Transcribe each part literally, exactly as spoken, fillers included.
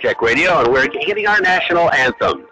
Tech Radio, and we're getting our national anthem.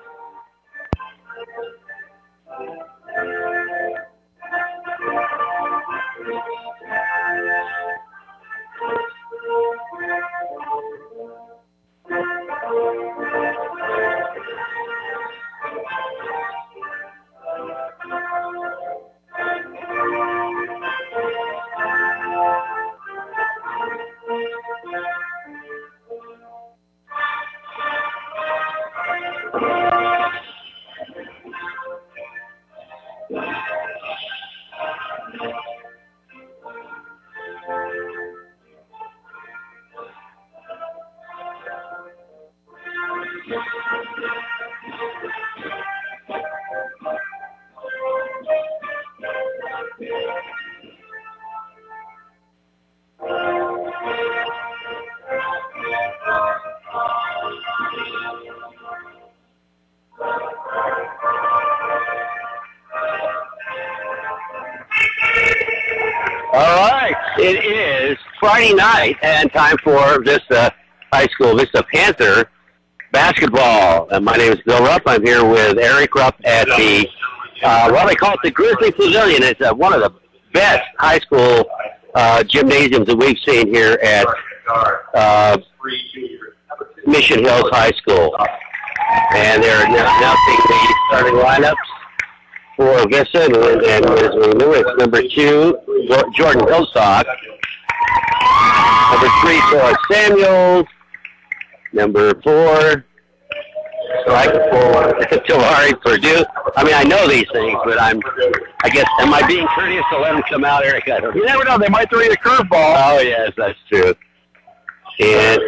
It is Friday night and time for Vista High School, Vista Panther basketball. And my name is Bill Rupp. I'm here with Eric Rupp at the, uh, well, they call it the Grizzly Pavilion. It's uh, one of the best high school uh, gymnasiums that we've seen here at uh, Mission Hills High School. And they're announcing the starting lineups for Vista, and, and as we knew, it's number two, Jordan Hillstock. Number three, Forrest Samuels. Number four, striker for Tillari Purdue. I mean, I know these things, but I'm, I guess, am I being courteous to let them come out, Eric? I don't know. You never know. They might throw you a curveball. Oh, yes, that's true. And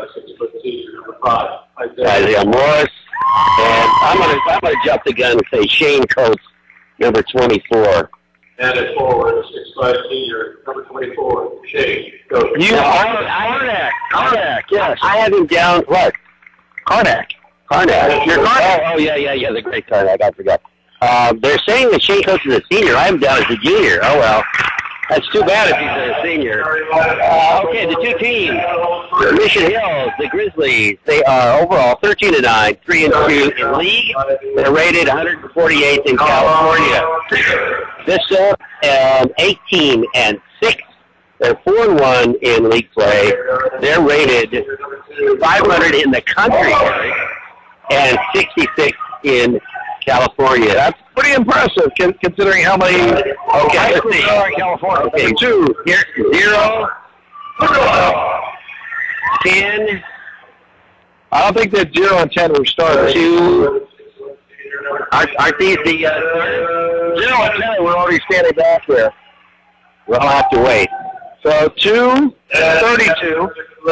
Isaiah Morris. And I'm going to I'm gonna jump the gun and say Shane Coates, number twenty-four. And at forward, six five senior, number twenty-four, Shane Coates. You Karnak. Karnak, yes. I have him down, what? Karnak. Karnak. You're Karnak. Oh, oh, yeah, yeah, yeah, the great Karnak. I forgot. Um, they're saying that Shane Coates is a senior. I have him down as a junior. Oh, well. That's too bad if he's a senior. Uh, okay, the two teams. Mission Hills, the Grizzlies, they are overall thirteen and nine, three and two in league. They're rated one hundred forty-eighth in California. Vista, um, eighteen and six. They're four and one in league play. They're rated five hundred in the country, and sixty-six in California. That's pretty impressive, considering how many okay, let's see. are in California. Okay, two. Here, zero, ten. I don't think that zero and ten were started. Two. Aren't, aren't these the uh, zero and ten were already standing back there. We'll have to wait. So two, thirty-two.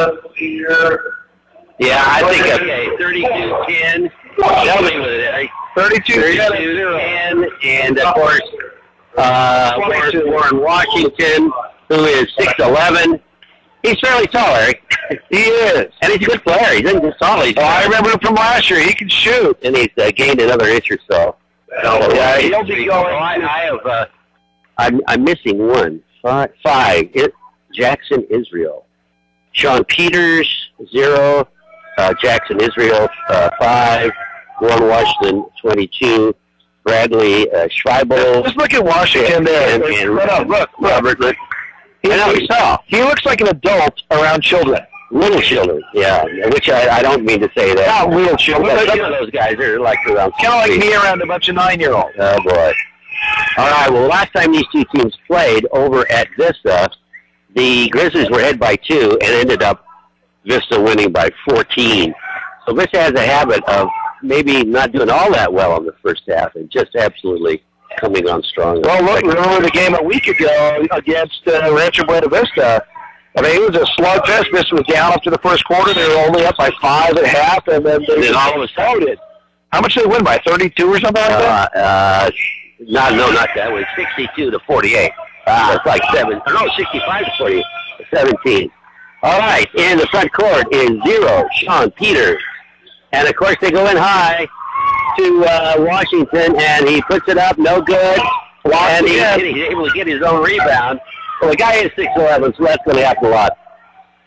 Yeah, I think okay. Thirty-two, ten. Tell me with it, Eric. Thirty-two, ten, and of course, uh, Warren Washington, who is six eleven. He's fairly tall, Eric. He is. And he's a good player. He's in just tall. He's oh, I remember him from last year. He can shoot. And he's uh, gained another inch or so. Oh, yeah, he'll be going. I, I have, uh, I'm, I'm missing one. Five. Five. It, Jackson Israel. Sean Peters, zero. Uh, Jackson Israel, uh, five. Warren Washington, twenty-two. Bradley uh, Schreibel. Just look at Washington and, there. And, and look, look, look. Robert. Look. He, I know, he, saw. He looks like an adult around children. Little children, yeah. Which I, I don't mean to say that. Not real children. Some of those guys are like around kind of like me around a bunch of nine-year-olds. Oh, boy. All right, well, last time these two teams played over at Vista, the Grizzlies were ahead by two and ended up Vista winning by fourteen. So Vista has a habit of maybe not doing all that well in the first half and just absolutely coming on strong. Well, look, remember the game a week ago against uh, Rancho Buena Vista. I mean, it was a slugfest. Vista was down up to the first quarter. They were only up by five at half, and then they and all of a sudden, how much did they win by? thirty-two or something like that? Uh, uh, not, no, not that. It was sixty-two to forty-eight. Uh, That's like seven. No, sixty-five to forty-eight. seventeen. All right, in the front court is zero, Sean Peters. And, of course, they go in high to uh, Washington, and he puts it up, no good. And he, he's able to get his own rebound. Well, the guy is six eleven, so that's going to happen a lot.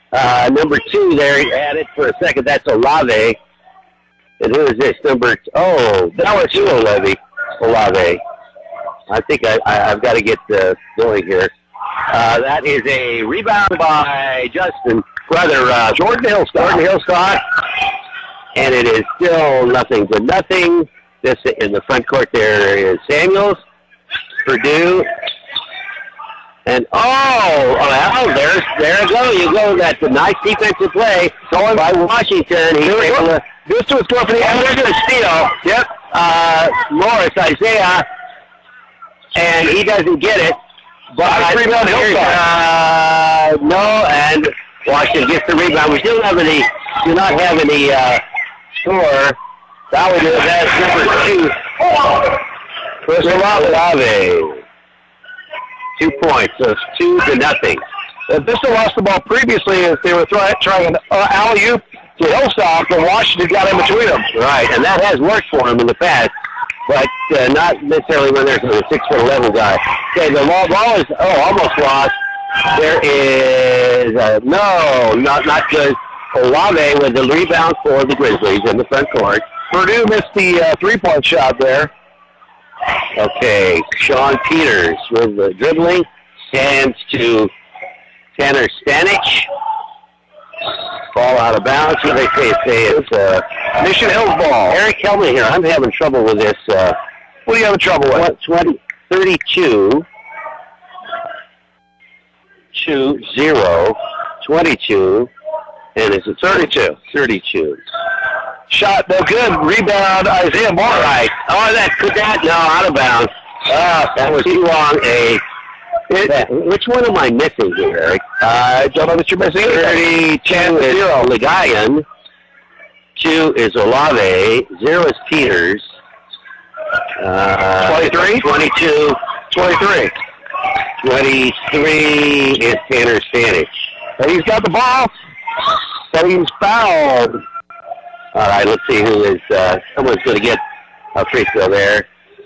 Uh, number two there, added for a second. That's Olave. And who is this? Number, oh, that was you, Olave. Olave. I think I, I, I've got to get uh, going here. Uh, that is a rebound by Justin, brother, uh, Jordan Hillstock. Jordan Hillstock. And it is still nothing to nothing. This in the front court there is Samuels, Purdue. And, oh, well, there's, there you go. You go. That's a nice defensive play going by Washington. He's able to, this was going for the and there's a steal. Yep. Uh, Morris, Isaiah, and he doesn't get it. But rebound, uh, no, and Washington gets the rebound. We still have any, do not have any uh, score. That was that's number two. Chris Olave. Two points, so it's two to nothing. If Vista lost the ball previously, as they were try, trying an uh, alley-oop to Hillstock, and Washington got in between them. Right, and that has worked for him in the past, but uh, not necessarily when there's a six foot eleven guy. Okay, the ball, ball is oh almost lost. There is uh, no, not not good. Olave with the rebound for the Grizzlies in the front court. Purdue missed the uh, three-point shot there. Okay, Sean Peters with the dribbling, hands to Tanner Stanich. Ball out of bounds. What do they say? Say it's uh, Mission Hills ball. Eric, help me here. I'm having trouble with this. Uh, what are you having trouble with? What, twenty, thirty-two, two, zero, twenty-two, and it's a thirty-two. thirty-two. Shot no good. Rebound Isaiah Moore. All right. Oh, that could that no out of bounds. Ah, that was too long. A it, which one am I missing here, Eric? Uh, I don't know that you're missing. Thirty-two is zero. Ligayan. Two is Olave. Zero is Peters. Uh, Twenty-three. Twenty-two. Twenty-three. Twenty-three is Tanner Stanich. And he's got the ball. So he's fouled. All right, let's see who is, uh, someone's going to get a free throw there.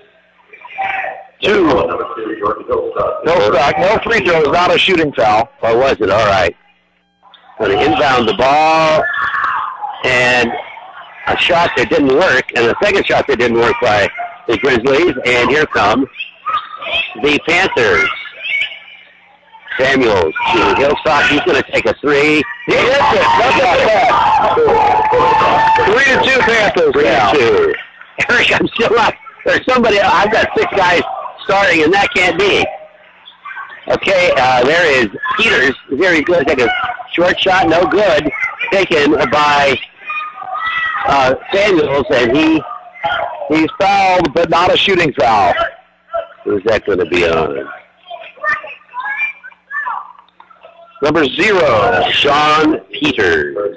Two. Hillstock, no free throws, not a shooting foul. Or was it? All right. Going to inbound the ball, and a shot that didn't work, and a second shot that didn't work by the Grizzlies, and here come the Panthers. Samuels to Hillstock. He's going to take a three. He hits it. That's not bad. Three to two Panthers. Three now. to two. Eric, I'm still not. There's somebody. I've got six guys starting, and that can't be. Okay, uh, there is Peters. Very good. Take a short shot. No good. Taken by uh, Samuels, and he he's fouled, but not a shooting foul. Who's that going to be on? Number zero, Sean Peters.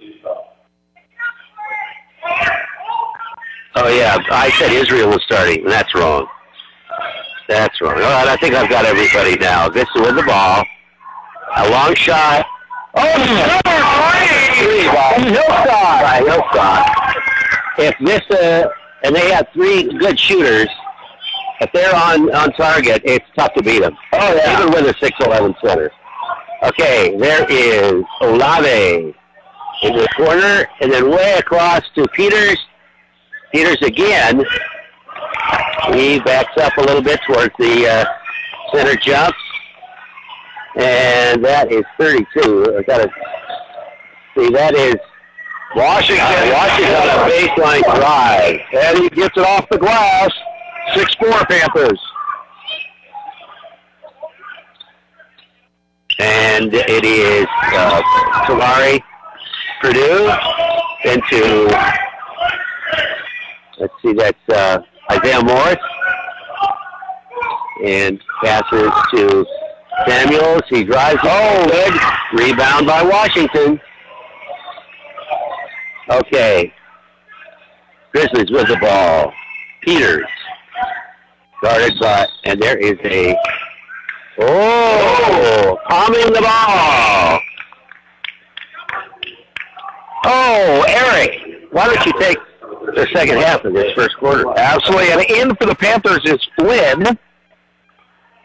Oh, yeah, I said Israel was starting, and that's wrong. That's wrong. All right, I think I've got everybody now. Vista with the ball. A long shot. Oh, number three! Three Hillstock. By Hillstock. If Vista, and they have three good shooters, if they're on, on target, it's tough to beat them. Oh, yeah. Even with a six eleven center. Okay, there is Olave in the corner, and then way across to Peters. Peters again. He backs up a little bit towards the uh, center jump. And that is thirty-two. I gotta see, that is Washington. Uh, Washington on a baseline drive. And he gets it off the glass. six four Panthers. And it is uh, Tamari Purdue into, let's see, that's uh, Isaiah Morris. And passes to Samuels. He drives. Oh, good. Rebound by Washington. Okay. Grizzlies with the ball. Peters. Guarded by, and there is a, oh, palming the ball. Oh, Eric, why don't you take the second half of this first quarter? Absolutely. And in for the Panthers is Flynn.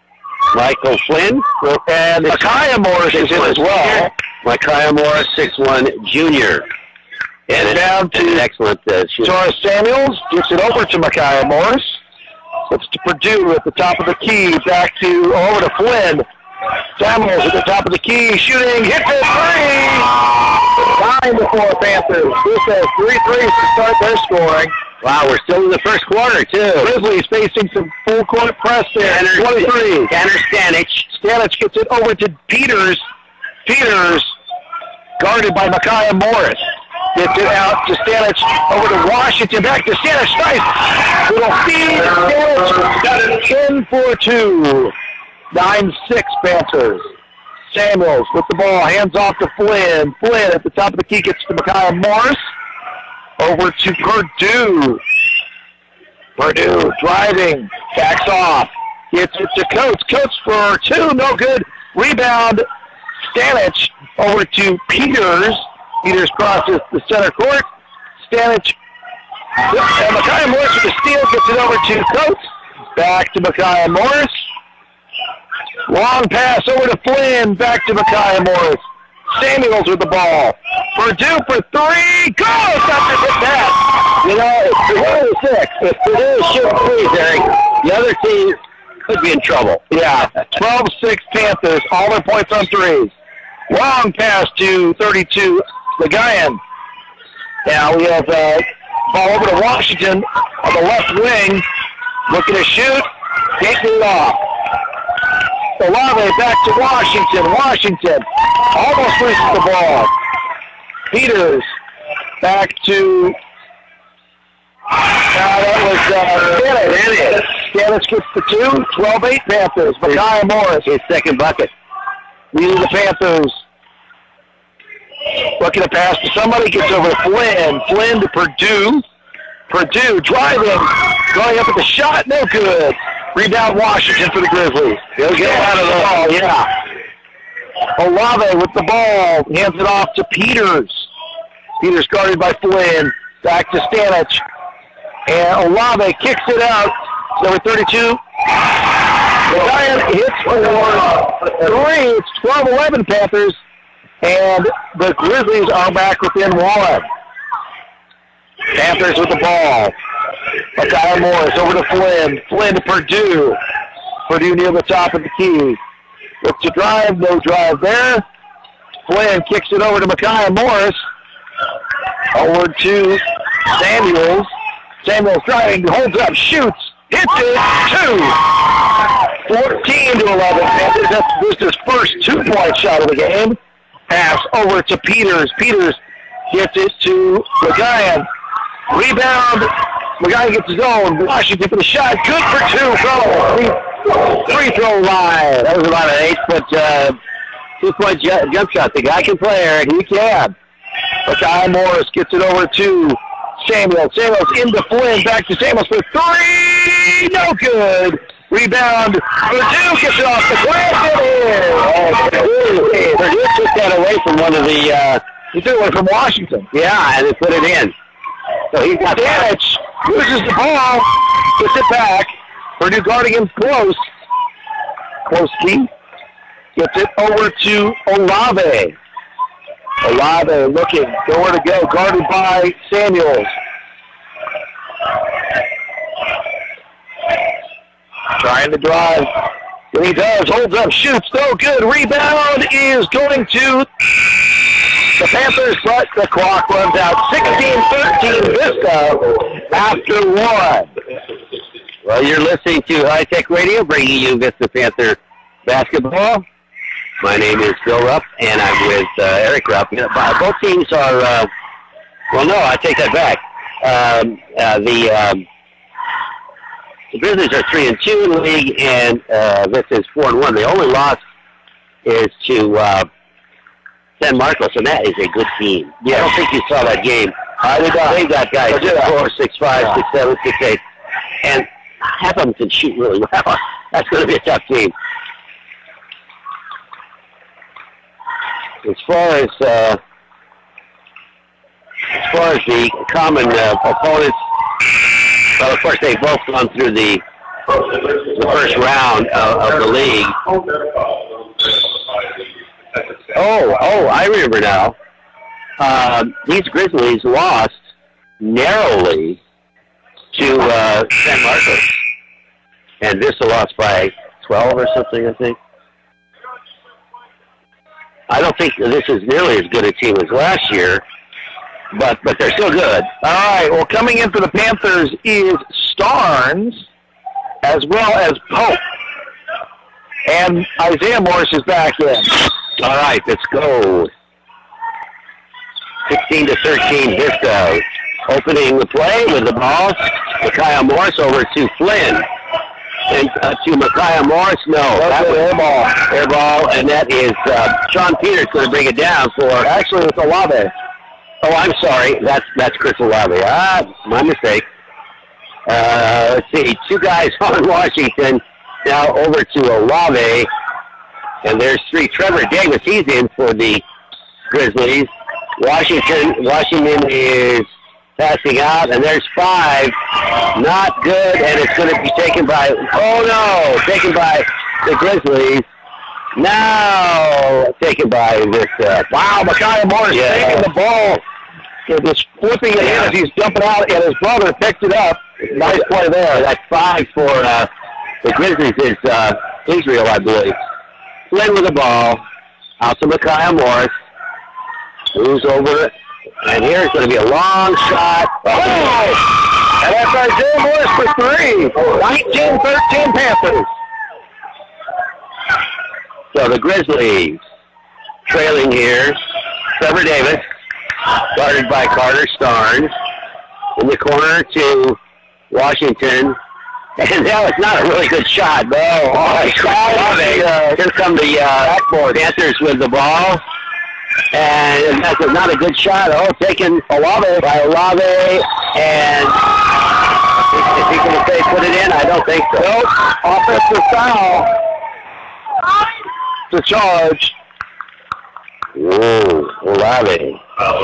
Michael Flynn. And Micaiah Morris is in as well. Micaiah Morris, six one junior. And, and down to an excellent uh, shooter. Taurus Samuels. Gets it over to Micaiah Morris. It's to Purdue at the top of the key. Back to, over to Flynn. Samuels at the top of the key. Shooting. Hits it. Three. Nine to four Panthers. This has three threes to start their scoring. Wow, we're still in the first quarter, too. Grizzlies facing some full court press there. Tanner, twenty-three. Tanner Stanich. Stanich gets it over to Peters. Peters guarded by Micaiah Morris. Gets it out to Stanich. Over to Washington. Back to Stanich. Nice. Little feed. Stanich got it in for two. nine six Panthers. Samuels with the ball. Hands off to Flynn. Flynn at the top of the key gets to Micaiah Morris. Over to Purdue. Purdue driving. Backs off. Gets it to Coates. Coates for two. No good. Rebound. Stanich over to Peters. Peters crosses the center court. Stanich. And Micaiah Morris with the steal. Gets it over to Coates. Back to Micaiah Morris. Long pass over to Flynn. Back to Micaiah Morris. Samuels with the ball. Purdue for three. Goes after the pass. You know, it's Purdue six. If Purdue shoots threes, Eric, the other team could be in trouble. Yeah. twelve six Panthers. All their points on threes. Long pass to thirty-two. Legayan. Now we have uh, ball over to Washington on the left wing. Looking to shoot. Can't get it off. Olave back to Washington. Washington almost loses the ball. Peters back to. Now that was uh, Stanich. Stanich gets the two. twelve eight Panthers. Micaiah Morris. His second bucket. Leading the Panthers. Looking to pass to somebody. Gets over to Flynn. Flynn to Purdue. Purdue driving. Going up at the shot. No good. Rebound Washington for the Grizzlies. They'll get out of the ball, yeah. Olave with the ball. Hands it off to Peters. Peters guarded by Flynn. Back to Stanich. And Olave kicks it out. Number thirty-two. The Giants hits for three. It's twelve eleven Panthers. And the Grizzlies are back within one. Panthers with the ball. Micaiah Morris over to Flynn. Flynn to Purdue. Purdue near the top of the key. Looks to drive. No drive there. Flynn kicks it over to Micaiah Morris. Over to Samuels. Samuels driving. Holds up. Shoots. Hits it. Two. fourteen to eleven. Panthers. That's Brewster's first two-point shot of the game. Pass over to Peters. Peters gets it to Legayan. Rebound. Legayan gets his own. Washington for the shot. Good for two. Throw. Free throw line. That was about an eight-foot uh, two-point ju- jump shot. The guy can play, Eric. He can. Micaiah Morris gets it over to Samuel. Samuels into Flynn. Back to Samuels for three. No good. Rebound. Purdue gets it off the glass. It is. Purdue took that away from one of the... Uh, he took it away from Washington. Yeah, and they put it in. So he's got Stanich. Loses the ball. Gets it back. Purdue guarding him close. Close key. Gets it over to Olave. Olave looking. Nowhere to go. Guarded by Samuels. Trying to drive. And he does. Holds up. Shoots. No good. Rebound is going to the Panthers, but the clock runs out. sixteen thirteen Vista after one. Well, you're listening to High Tech Radio, bringing you Vista Panther basketball. My name is Bill Rupp, and I'm with uh, Eric Rupp. Both teams are, uh, well, no, I take that back. Um, uh, the, um, the Grizzlies are three and two in the league, and uh, this is four and one. The only loss is to uh, San Marcos, and that is a good team. Yeah. I don't think you saw that game. I did not. They got guys six four, six five, six seven, six eight, and half of them can shoot really well. That's going to be a tough team. As far as uh, as far as the common uh, opponents, well, of course they've both gone through the the first round of, of the league. Oh, oh, I remember now. Uh, these Grizzlies lost narrowly to uh, San Marcos. And Vista lost by twelve or something, I think. I don't think this is nearly as good a team as last year, but but they're still good. All right, well, coming in for the Panthers is Starnes, as well as Pope. And Isaiah Morris is back in. All right, let's go. sixteen to thirteen, Vista opening the play with the ball. Micaiah Morris over to Flynn. And uh, to Micaiah Morris, no. That was air ball. Air ball, and that is uh, Sean Peters going to bring it down for... Actually, it's Olave. Oh, I'm sorry. That's that's Chris Olave. Ah, my mistake. Uh, let's see. Two guys on Washington. Now over to Olave. And there's three. Trevor Davis, he's in for the Grizzlies. Washington, Washington is passing out, and there's five. Not good, and it's going to be taken by, oh no, taken by the Grizzlies. Now taken by this, uh, wow, Micaiah Morris yeah. taking the ball. Just flipping it in as he's jumping out, and his brother picked it up. Nice play there. That's five for uh, the Grizzlies is uh, Israel, I believe. Flynn with the ball. Out to Micaiah Morris. Moves over it. And here's going to be a long shot. Oh! And that's Isaiah Morris for three. nineteen thirteen Panthers. So the Grizzlies trailing here. Trevor Davis, guarded by Carter Starnes. In the corner to Washington. And that was not a really good shot. No. Oh, uh, here come the uh, Panthers with the ball. And that's not a good shot. Oh, taken Olave by Olave. And is he going to say put it in? I don't think so. Nope. Offensive foul. To charge. Whoa, Olave.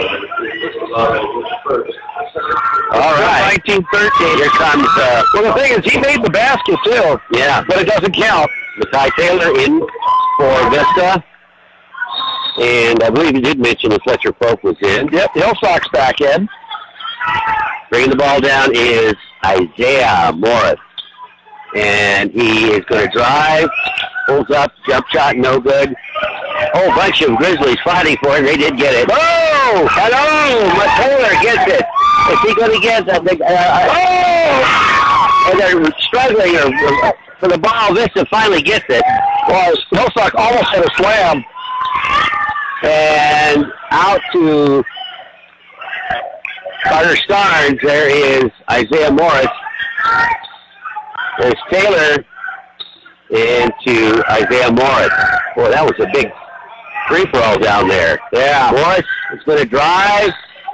All right. nineteen thirteen. Here comes, uh, well, the thing is, he made the basket, too. Yeah. But it doesn't count. Makai Taylor in for Vista. And I believe you did mention that Fletcher Pope was in. Yep, Hillsock's back in. Bringing the ball down is Isaiah Morris. And he is going to drive. Pulls up, jump shot, no good. Whole bunch of Grizzlies fighting for it. They did get it. Oh! Hello! Taylor gets it. Is he going to get that? Uh, oh! And they're struggling or, for the ball. Vista finally gets it. Well, Hillsock almost had a slam. And out to Carter Starnes. There is Isaiah Morris. There's Taylor into Isaiah Morris. Boy, that was a big free-for-all down there. Yeah, Morris is going to drive.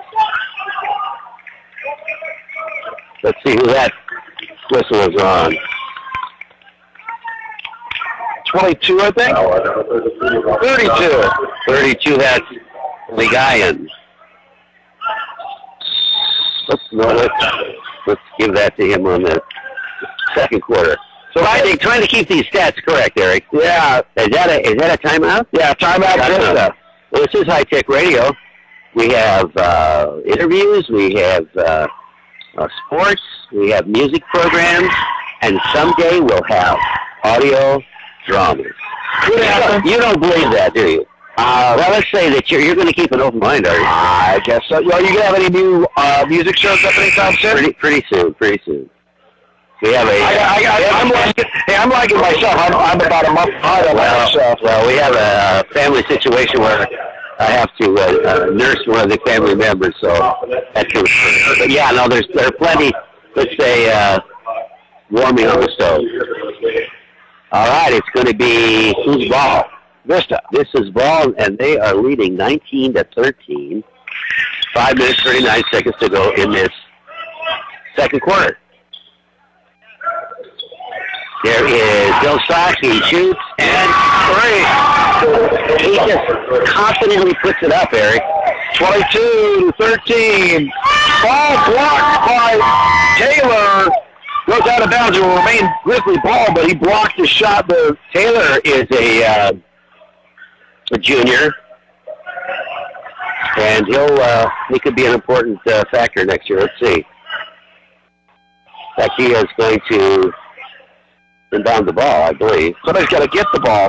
Let's see who that whistle is on. twenty-two, I think. thirty-two. thirty-two, that's Ligayan. Let's, no, let's, let's give that to him on the second quarter. So I think trying to keep these stats correct, Eric. Yeah. Is that a, is that a timeout? Yeah, timeout. timeout. Well, this is High Tech Radio. We have uh, interviews, we have uh, uh, sports, we have music programs, and someday we'll have audio dramas. You don't, you don't believe that, do you? Uh, well, let's say that you're, you're going to keep an open mind, are you? I guess so. Are you going to have any new uh, music shows up anytime soon? Pretty, pretty soon, pretty soon. We have a... I, I, I, I'm, liking, hey, I'm liking myself. I'm, I'm about a month behind on well, myself. Well, we have a family situation where I have to uh, uh, nurse one of the family members, so that can... But yeah, no, there's there are plenty, let's say, uh, warming on the stove. All right, it's going to be whose ball? Vista. This is ball, and they are leading nineteen to thirteen. Five minutes, thirty-nine seconds to go in this second quarter. There is Bill Sock. He shoots and three. He just confidently puts it up, Eric. twenty-two to thirteen. Ball blocked by Taylor. Goes out of bounds. It will remain Grizzly ball, but he blocked the shot. The Taylor is a, uh, a junior, and he'll uh, he could be an important uh, factor next year. Let's see. That he is going to inbound the ball, I believe. Somebody's got to get the ball.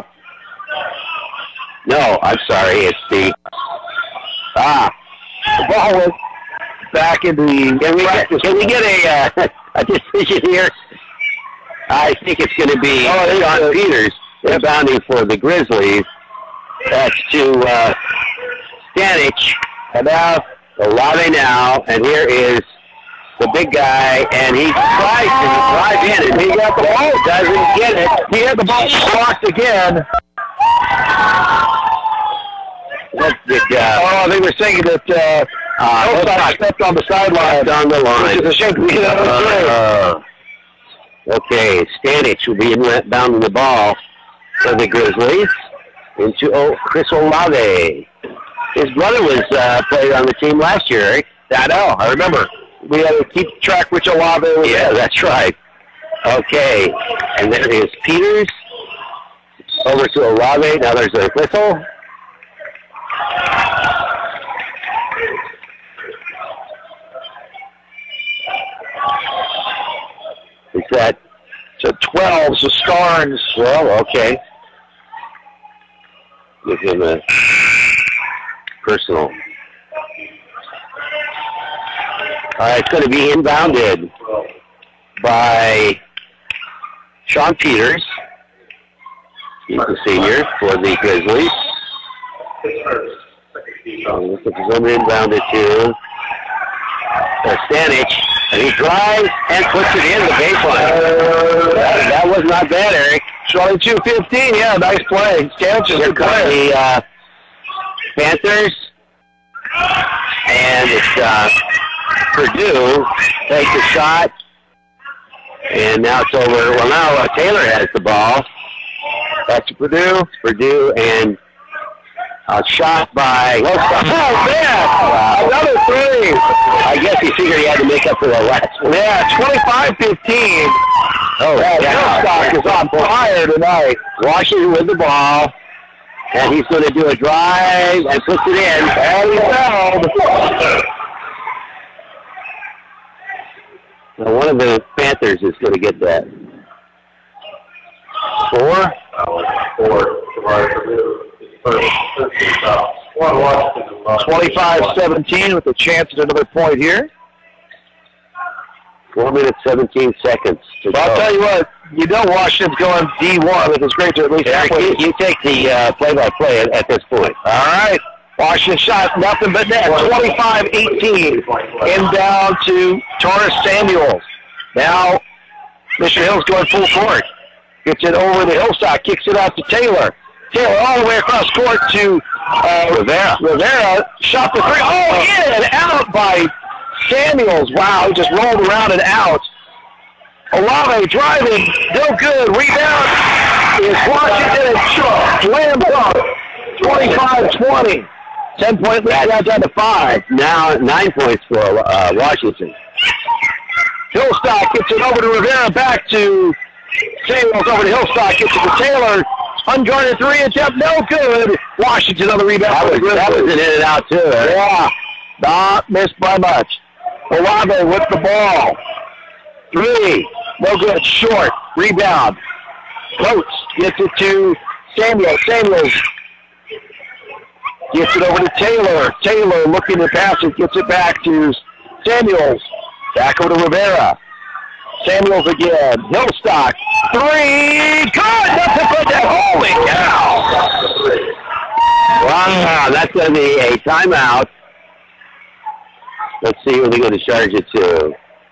No, I'm sorry. It's the ah. The ball went back into the Can we get, practice. can we get a uh, a decision here? I think it's going to be Oh, Sean uh, Peters inbounding for the Grizzlies. That's to uh, Stanich. And now Olave now, and here is the big guy, and he tries to drive in, and he got the ball, doesn't get it. He had the ball blocked again. That's good job. Oh, they were saying that uh, Uh, Hillside stepped on the sideline. Stepped on the line. Which is a shame. We get another three. Uh, okay, Stanich will be inbounding the ball for the Grizzlies into oh, Chris Olave. His brother was uh, played on the team last year, right? I know. I remember. We had to keep track which Olave was. Yeah, that's right. Okay, and there is Peters over to Olave. Now there's a whistle. Is that So twelve, so Starnes. well? Okay. Give him a personal. All right, it's going to be inbounded by Sean Peters. He's the senior for the Grizzlies. Um, this is inbounded to uh, Stanich, and he drives and puts it in the baseline. That, that was not bad, Eric. twenty-two fifteen, yeah, nice play. Stanich is a Here good come player. the uh, Panthers, and it's uh, Purdue takes a shot, and now it's over. Well, now uh, Taylor has the ball. That's Purdue. Purdue, and a shot by. Oh, man! Wow. Another three. I guess he figured he had to make up for the last one. Yeah, twenty-five fifteen. Oh, Yeah, yeah. Hillstock is on fire tonight. Washington with the ball, and he's going to do a drive and puts it in. And he fouled. Now, one of the Panthers is going to get that. Four? Four. One Washington. twenty-five seventeen with a chance at another point here. Four minutes, seventeen seconds to But I'll go. tell you what, you know Washington's going D one, but it's great to at least Eric, halfway. you, you take the uh, play-by-play at, at this point. All right. Washington shot nothing but net. twenty-five eighteen. In down to Taurus Samuels. Now, Mister Hill's going full court. Gets it over the Hillstock. Kicks it out to Taylor. Taylor all the way across court to uh, Rivera. Rivera. Shot the three. Oh, in and out by Samuels. Wow, he just rolled around and out. Olave driving. No good. Rebound is Washington and Shaw. Slam dunk. twenty-five twenty. ten-point lead now down to five. Now nine points for uh, Washington. Hillstock gets it over to Rivera, back to Samuels, over to Hillstock, gets it to Taylor. Unguarded three attempt, no good. Washington on the rebound. That was, that was an in and out, too. Eric. Yeah, not missed by much. Olave with the ball. Three, no good, short, rebound. Coates gets it to Samuel. Samuels gets it over to Taylor. Taylor looking to pass it, gets it back to Samuels. Back over to Rivera. Samuels again. Hillstock. Three. Good. Nothing but that. Holy cow. Wow, that's going to be a timeout. Let's see who they're going to charge it to.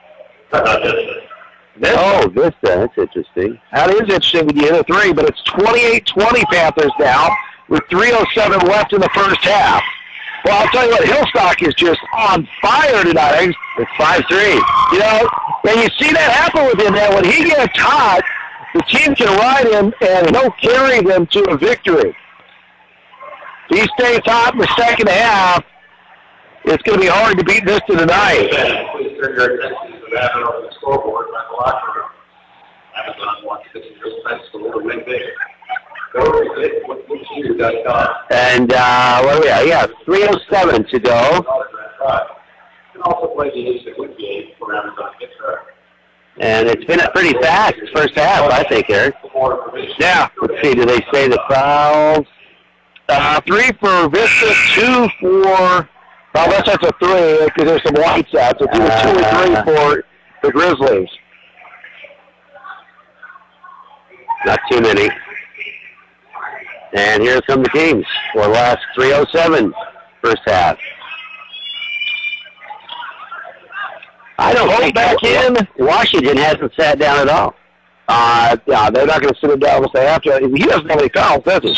Oh, Vista. That's interesting. That is interesting when you hit a three, but it's twenty-eight twenty Panthers now with three oh seven left in the first half. Well, I'll tell you what, Hillstock is just on fire tonight. It's five three. You know, and you see that happen with him now. When he gets hot, the team can ride him and he'll carry them to a victory. If he stays hot in the second half, it's going to be hard to beat Vista tonight. Please turn your attention to that on the scoreboard. locker room. Amazon wants to see your friends to little win big. Go to it with Luciu dot com. And uh, what do we have? Yeah, three oh seven to go. You can also play the instant win game for Amazon Gift Card. And it's been pretty fast first half, I think, Eric. For more information. Yeah. Let's see, do they say the fouls? Uh, three for Vista, two for, well, that's, that's a three because there's some whites out. So it's either two or three for the Grizzlies. Not too many. And here come the Kings for the last three oh seven first half. I don't Hold think back in. Washington hasn't sat down at all. Uh, yeah, they're not going to sit him down unless they have to. He doesn't have any fouls, does he?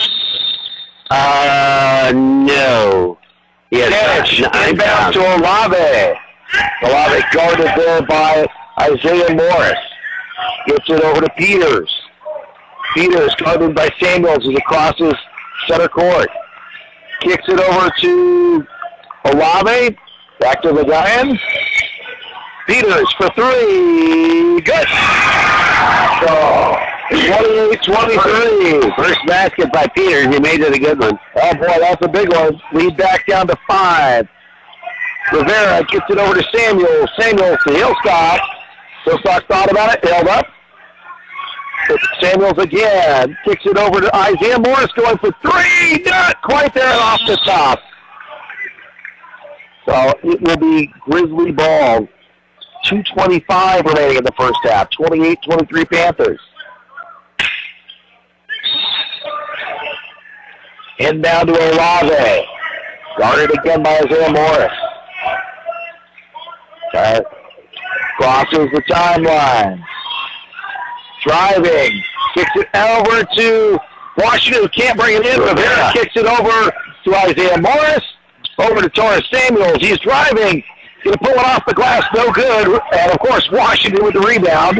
Uh, no. Yes, Catch, no, I'm inbound to down. Olave. Olave guarded there by Isaiah Morris. Gets it over to Peters. Peters guarded by Samuels as he crosses center court. Kicks it over to Olave. Back to the Lions. Peters for three. Good. So, twenty-eight twenty-three. First basket by Peters. He made it a good one. Oh, boy, that's a big one. Lead back down to five. Rivera gets it over to Samuels. Samuels to Hillstock. Hillstock thought about it, held up. Samuels again. Kicks it over to Isaiah Morris going for three. Not quite there off the top. So it will be Grizzly ball. two twenty-five remaining in the first half. twenty-eight twenty-three Panthers. Inbound to Olave. Guarded again by Isaiah Morris. Uh, crosses the timeline. Driving. Kicks it over to Washington, who can't bring it in. Rivera kicks it over to Isaiah Morris. Over to Torres Samuels. He's driving. Going to pull it off the glass. No good. And, of course, Washington with the rebound.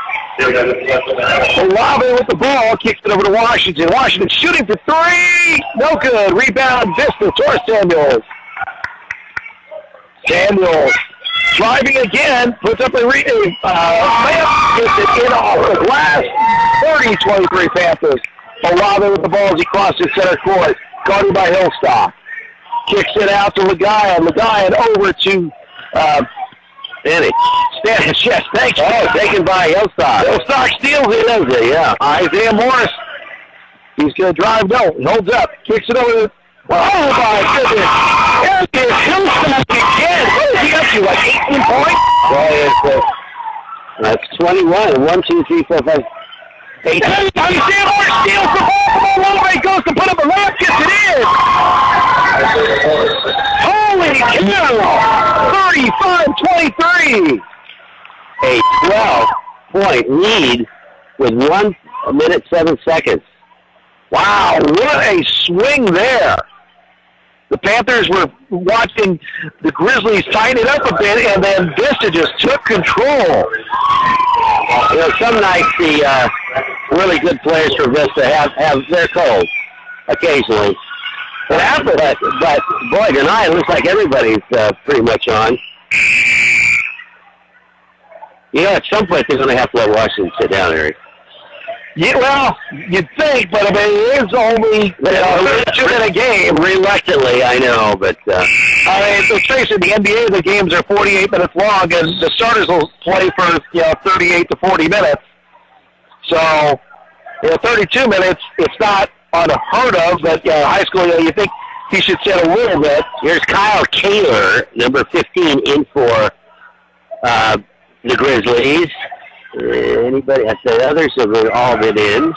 Olave with the ball. Kicks it over to Washington. Washington shooting for three. No good. Rebound. Vista. Torres Samuels. Samuels. Driving again, puts up a re- uh, layup, gets it in off the glass. thirty twenty-three Panthers. Olave with the ball as he crosses center court. Guarded by Hillstock. Kicks it out to Ligayan. Ligayan over to uh, Stanich. Stanich. Yes, thanks. Oh, taken by Hillstock. Hillstock steals it. Does it, yeah. Isaiah Morris. He's going to drive. No, he holds up. Kicks it over to... Oh, my goodness. There is Hillstock again. What is he up to, like eighteen points? Well, it's, uh, that's twenty-one. One, two, three, four, five, eight. Isaiah Morris steals the ball from Olave. Goes to put up a layup. Gets it in. Holy cow. thirty-five twenty-three. A twelve-point lead with one minute, seven seconds. Wow, what a swing there. The Panthers were watching the Grizzlies tighten it up a bit, and then Vista just took control. You know, some nights the uh, really good players for Vista have, have their cold occasionally. It happens, but, but boy, tonight it looks like everybody's uh, pretty much on. You know, at some point they're going to have to let Washington sit down, Eric. Yeah, well, you'd think, but I mean, it is only you know, two in a game. Reluctantly, I know, but uh, I mean, let's face it, the N B A, the games are forty-eight minutes long, and the starters will play for you know thirty-eight to forty minutes. So, you know, thirty-two minutes, it's not unheard of, but you know, high school, you know, you think he should sit a little bit. Here's Kyle Kaler, number fifteen, in for uh, the Grizzlies. Anybody? I said others have all been in.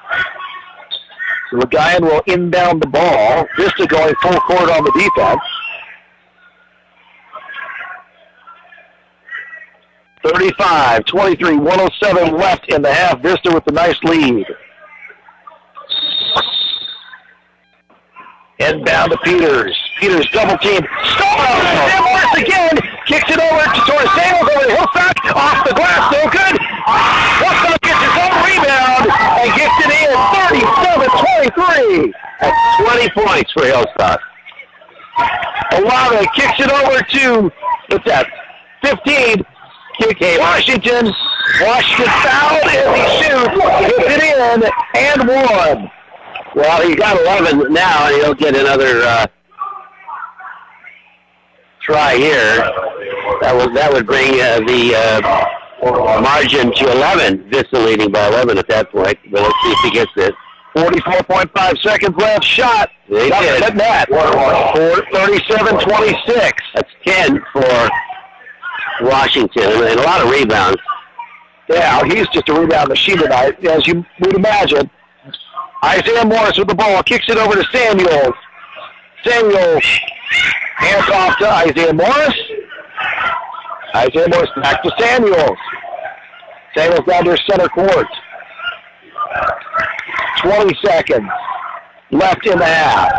So Ligayan will inbound the ball. Vista going full court on the defense. thirty-five twenty-three, one oh seven left in the half. Vista with the nice lead. Inbound to Peters. Peters double team. Stolen! Sam Morris again. Kicks it over to Torres Samuels over to Hillstock. Off the glass. No good. Hillstock gets his own rebound and gets it in. thirty-seven twenty-three. That's twenty points for Hillstock. Olave kicks it over to, what's that, fifteen. Kick Washington. Washington fouled as he shoots. Hits it in and one. Well, he's got eleven now, and he'll get another uh, try here. That would that would bring uh, the uh, margin to eleven. Vista leading by eleven at that point. But let's see if he gets it. forty-four point five seconds left. Shot. They did. At net. thirty-seven twenty-six. That's ten for Washington, and a lot of rebounds. Yeah, he's just a rebound machine tonight, as you would imagine. Isaiah Morris with the ball, kicks it over to Samuels. Samuels hands off to Isaiah Morris. Isaiah Morris back to Samuels. Samuels down to center court. twenty seconds left in the half.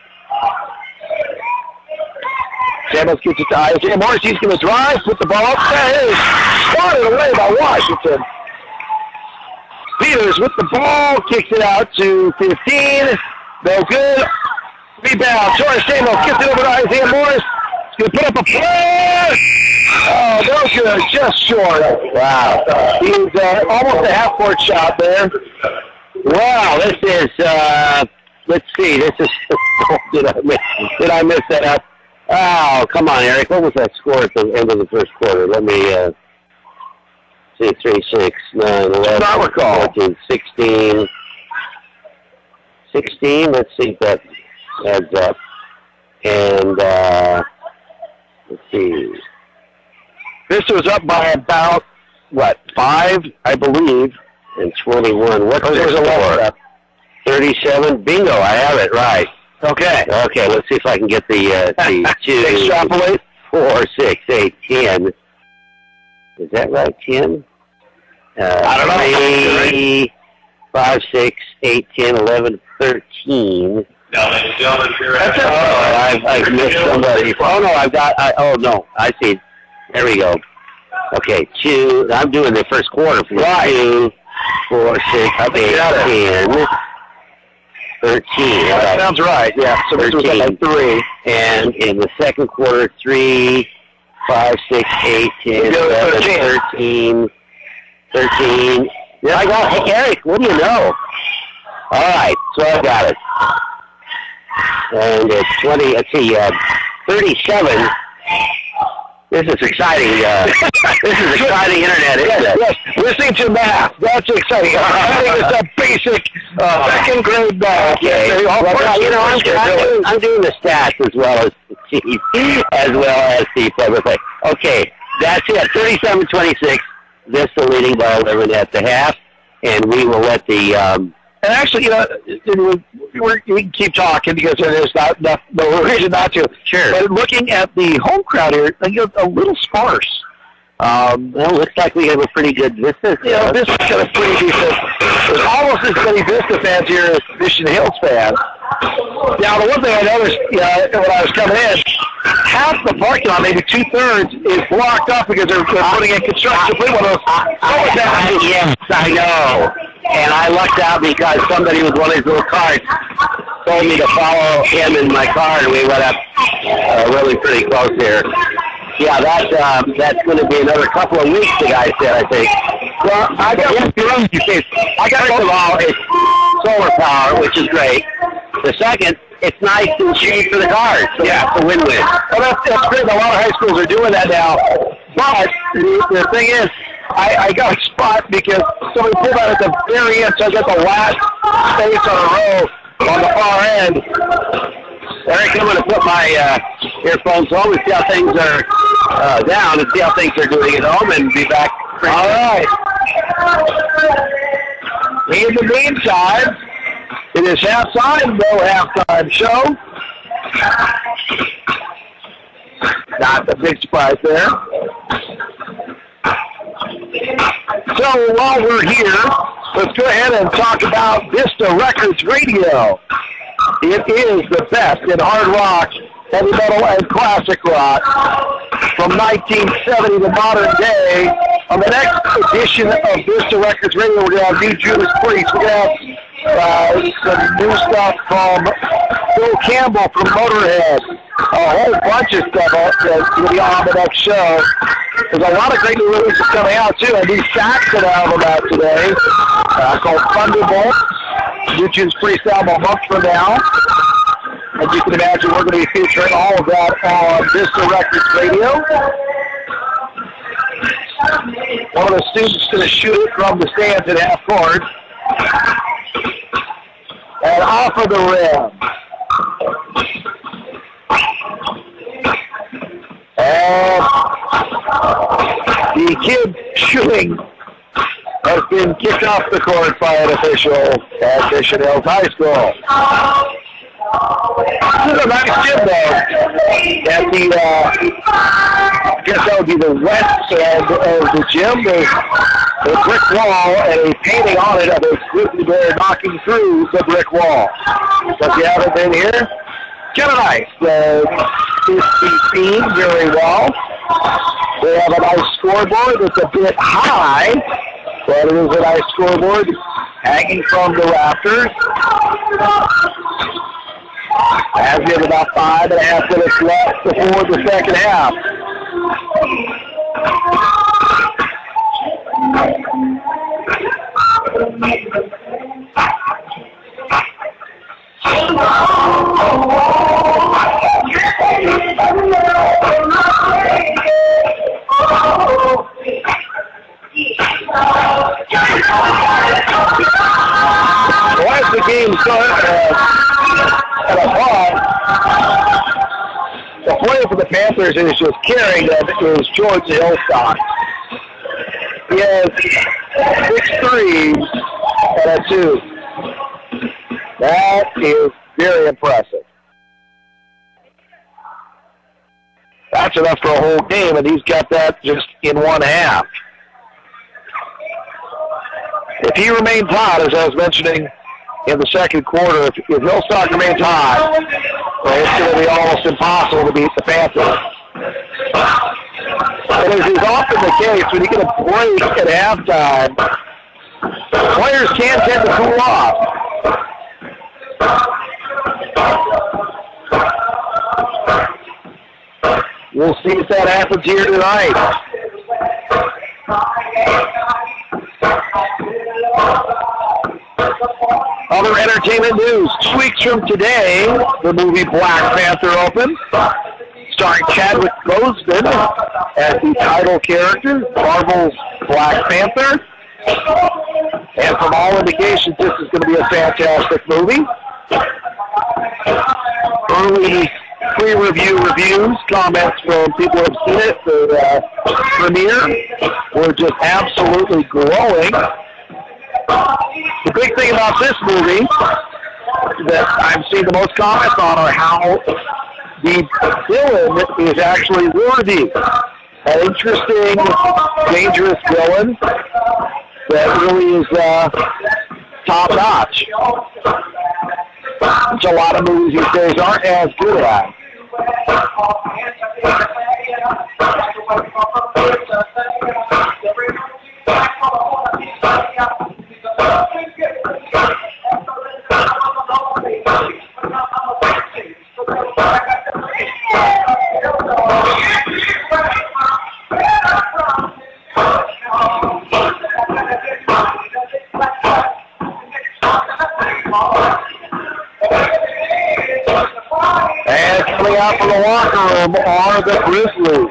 Samuels gets it to Isaiah Morris. He's going to drive, put the ball up. There it is. Spotted away by Washington. Peters with the ball, kicks it out to fifteen. No good. Rebound. Jordan Samuels gets it over to Isaiah Morris. He's going to put up a play. Oh, no good. Just short. Wow. He's uh, almost a half-court shot there. Wow, this is, uh, let's see, this is, did I miss, did I miss that up? Oh, come on, Eric. What was that score at the end of the first quarter? Let me, uh, see, three, six, nine, eleven, not recall. fourteen, sixteen. sixteen, let's see if that adds up. And, uh, let's see. This was up by about, what, five, I believe. And twenty-one. What's Oh, their there's a score? left. thirty-seven. Bingo, I have it right. Okay. Okay, let's see if I can get the, uh, the two, Extrapolate. four, six, eight, ten. Is that right, ten? Uh, I don't know. Three, five, six, eight, ten, eleven, thirteen. Now, ladies and gentlemen, if you're That's at- it. Oh, I've, I've missed somebody. Oh, no, I've got, I, oh, no, I see. There we go. Okay, two, I'm doing the first quarter for Right. two, four, six, eight, ten, thirteen. That sounds right. Yeah, so this was at like three. And in the second quarter, three, five, six, eight, ten, go to eleven, thirteen. thirteen, thirteen. Yeah, I got, hey, Eric, what do you know? All right, so I got it. And it's twenty, let's see, uh, thirty-seven. This is exciting. Uh, this is exciting internet, isn't it? Yes, listening to math. That's exciting. I think it's a basic uh, second grade math. Okay. Yes, all Well, first you know, I'm, year I'm, doing. doing, I'm doing the stats as well as the as well as the play-by-play. Okay, that's it. thirty-seven twenty-six. Vista leading by eleven at the half, and we will let the. Um, And actually, you know, we're, we can keep talking because there's not, not no reason not to. Sure. But looking at the home crowd here, I think a little sparse. Um, well, looks like we have a pretty good Vista. you know, this is kind of pretty decent. There's almost as many Vista fans here as Mission Hills fans. Now, the one thing I noticed uh, when I was coming in, half the parking lot, maybe two-thirds, is blocked up because they're, they're putting in construction. One of those. I, I, yes, I know. And I lucked out because somebody with one of his little carts told me to follow him in my car, and we went up uh, really pretty close here. Yeah, that, um, that's going to be another couple of weeks, the guy said, I think. Well, I got yes, I got first of all, it's solar power, which is great. The second, it's nice and cheap for the cars. So yeah, it's a win-win. Well, that's, that's great. A lot of high schools are doing that now. But the, the thing is, I, I got a spot because somebody pulled out at the very end, so I got the last space on a row on the far end. Eric, I'm going to put my uh, earphones on and see how things are uh, down and see how things are doing at home and be back. All right. In the meantime, it is halftime, no halftime show. Not a big surprise there. So while we're here, let's go ahead and talk about Vista Records Radio. It is the best in hard rock, heavy metal, and classic rock from nineteen seventy to modern day. On the next edition of Vista Records Radio, we're going to have new Judas Priest. We're going to have uh, some new stuff from Bill Campbell from Motorhead. A whole bunch of stuff that's going to be on the next show. There's a lot of great new releases coming out, too. A new Saxon album out today uh, called Thunderbolt. YouTube's freestyle a month from now. As you can imagine, we're going to be featuring all of that on Vista Records Radio. One of the students is going to shoot it from the stands at half court. And off of the rim. And the kid shooting has been kicked off the court by an official at Mission Hills High School. This is a nice gym, though. At the, uh, I guess that would be the west end of the gym. There's a brick wall and a painting on it of a grizzly bear knocking through the brick wall. So if you haven't been here, get a nice. Uh, it's seen very well. They have a nice scoreboard that's a bit high, but it is a nice scoreboard hanging from the rafters. As we have about five and a half minutes left before the second half. Well, as the game starts, uh, at a ball, the player for the Panthers is just carrying them is George Hillstock. He has six threes and a two. That is very impressive. That's enough for a whole game, and he's got that just in one half. If he remains hot, as I was mentioning in the second quarter, if, if Hillstock remains hot, well, it's going to be almost impossible to beat the Panthers. And as is often the case, when you get a break at halftime, players can tend to cool off. We'll see if that happens here tonight. Other entertainment news. Two weeks from today, the movie Black Panther opens, starring Chadwick Boseman as the title character, Marvel's Black Panther. And from all indications, this is going to be a fantastic movie. Early pre-review reviews, comments from people who have seen it, the uh, premiere, were just absolutely glowing. The big thing about this movie that I'm seeing the most comments on are how the villain is actually worthy. An interesting, dangerous villain that really is uh, top-notch. Which a lot of movies these days aren't as good at. And coming out from the locker room are the Grizzlies.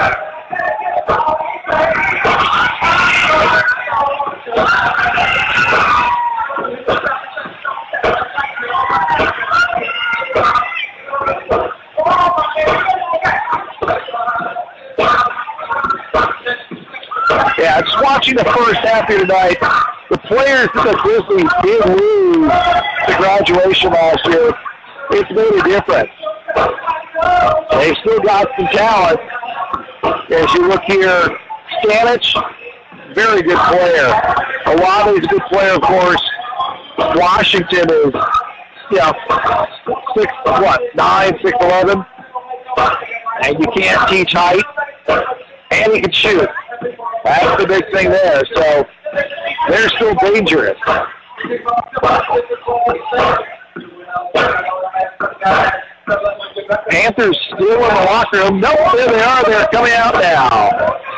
Yeah, just watching the first half here tonight, the players that the Grizzlies did lose to graduation last year, it's made a difference. They've still got some talent. As you look here, Stanich, very good player. Olave's a good player, of course. Washington is, you know, six, what, nine, six, eleven. And you can't teach height. And he can shoot. That's the big thing there. So they're still dangerous. Panthers still in the locker room. Nope, there they are. They're coming out now.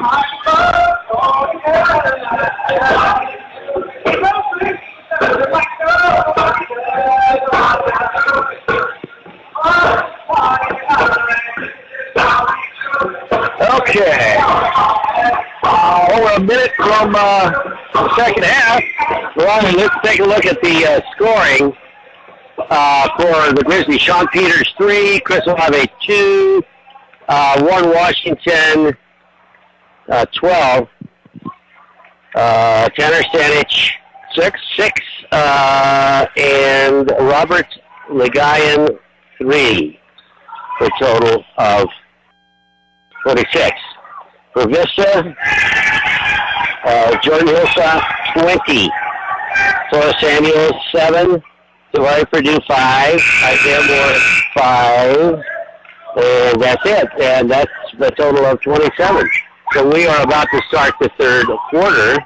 Okay. Uh, over a minute from uh, the second half. Well, let's take a look at the uh, scoring uh, for the Grizzlies. Sean Peters, three. Chris Olave, two. Uh, one Washington, uh, twelve. Uh, Tanner Stanich, six. Six. Uh, and Robert Legayan, three. For a total of forty-six. For Vista, uh, Jordan Hillstock, twenty. Flora Samuels, seven. Tavares Purdue, five. Isaiah Moore, five. And that's it. And that's the total of twenty-seven. So we are about to start the third quarter.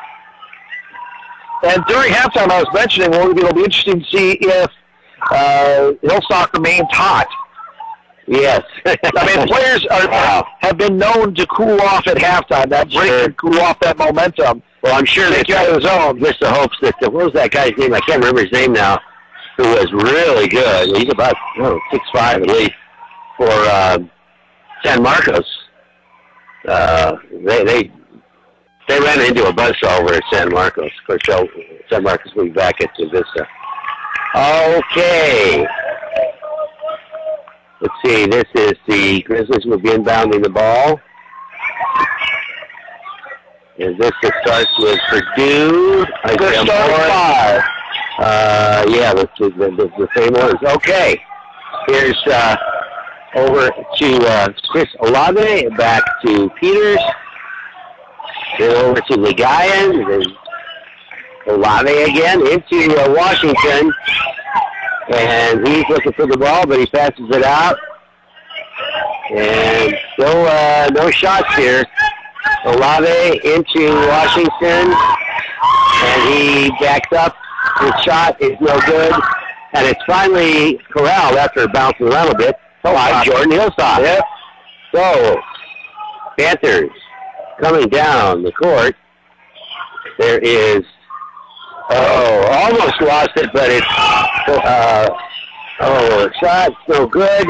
And during halftime, I was mentioning, well, it'll be interesting to see if uh, Hillstock remains hot. Yes. I mean, players are, wow. have been known to cool off at halftime. That break Sure. can cool off that momentum. Well, I'm sure Take that out of his own. just the hopes that, the, what was that guy's name? I can't remember his name now, who was really good. He's about, oh, six five at least, for uh, San Marcos. Uh, they, they, they ran into a buzzsaw over at San Marcos. Of course, so San Marcos will be back at Vista. Okay. Let's see, this is the Grizzlies will be inbounding the ball. And this starts with Purdue. Good start five. Uh, yeah, the, the, the, the same ones. Okay. Here's uh, over to uh, Chris Olave, back to Peters. Then over to Legayan. Then Olave again into uh, Washington. And he's looking for the ball, but he passes it out. And still uh, no shots here. Olave into Washington. And he backs up. His shot is no good. And it's finally corralled after bouncing around a bit by Jordan Hillstock. Yep. So, Panthers coming down the court. There is... Oh, almost lost it, but it's, uh, oh, shot, no good.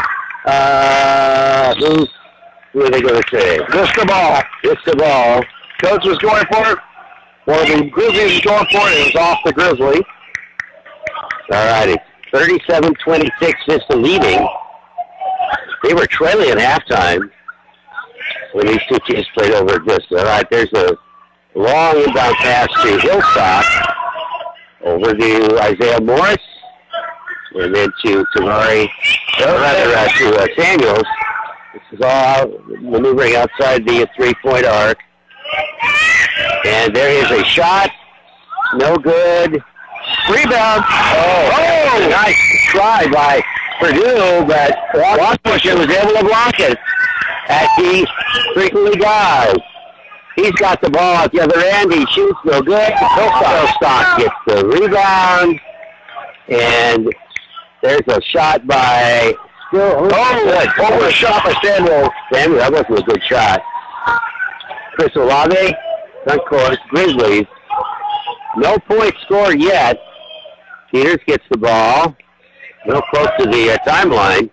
Uh, who's, who are they going to say? Vista ball. Vista ball. Coach was going for it. Well, the Grizzlies was going for it. It was off the Grizzly. All righty. thirty-seven twenty-six, Vista leading. They were trailing at halftime when these two teams played over at Vista. All right, there's a long inbound pass to Hillstock. Over to Isaiah Morris. And then to Tamari, or rather uh, to uh, Samuels. This is all out, maneuvering outside the three-point arc. And there is a shot. No good. Rebound. Oh, oh, nice try by Purdue, but Washington was able to block it, as he frequently does. He's got the ball at the other end. He shoots no good. Hillstock gets the rebound. And there's a shot by... Still, oh, good. Over a shot by Samuel. Samuel, that wasn't a good shot. Chris Olave, front court, Grizzlies. No point scored yet. Peters gets the ball. No close to the uh, timeline.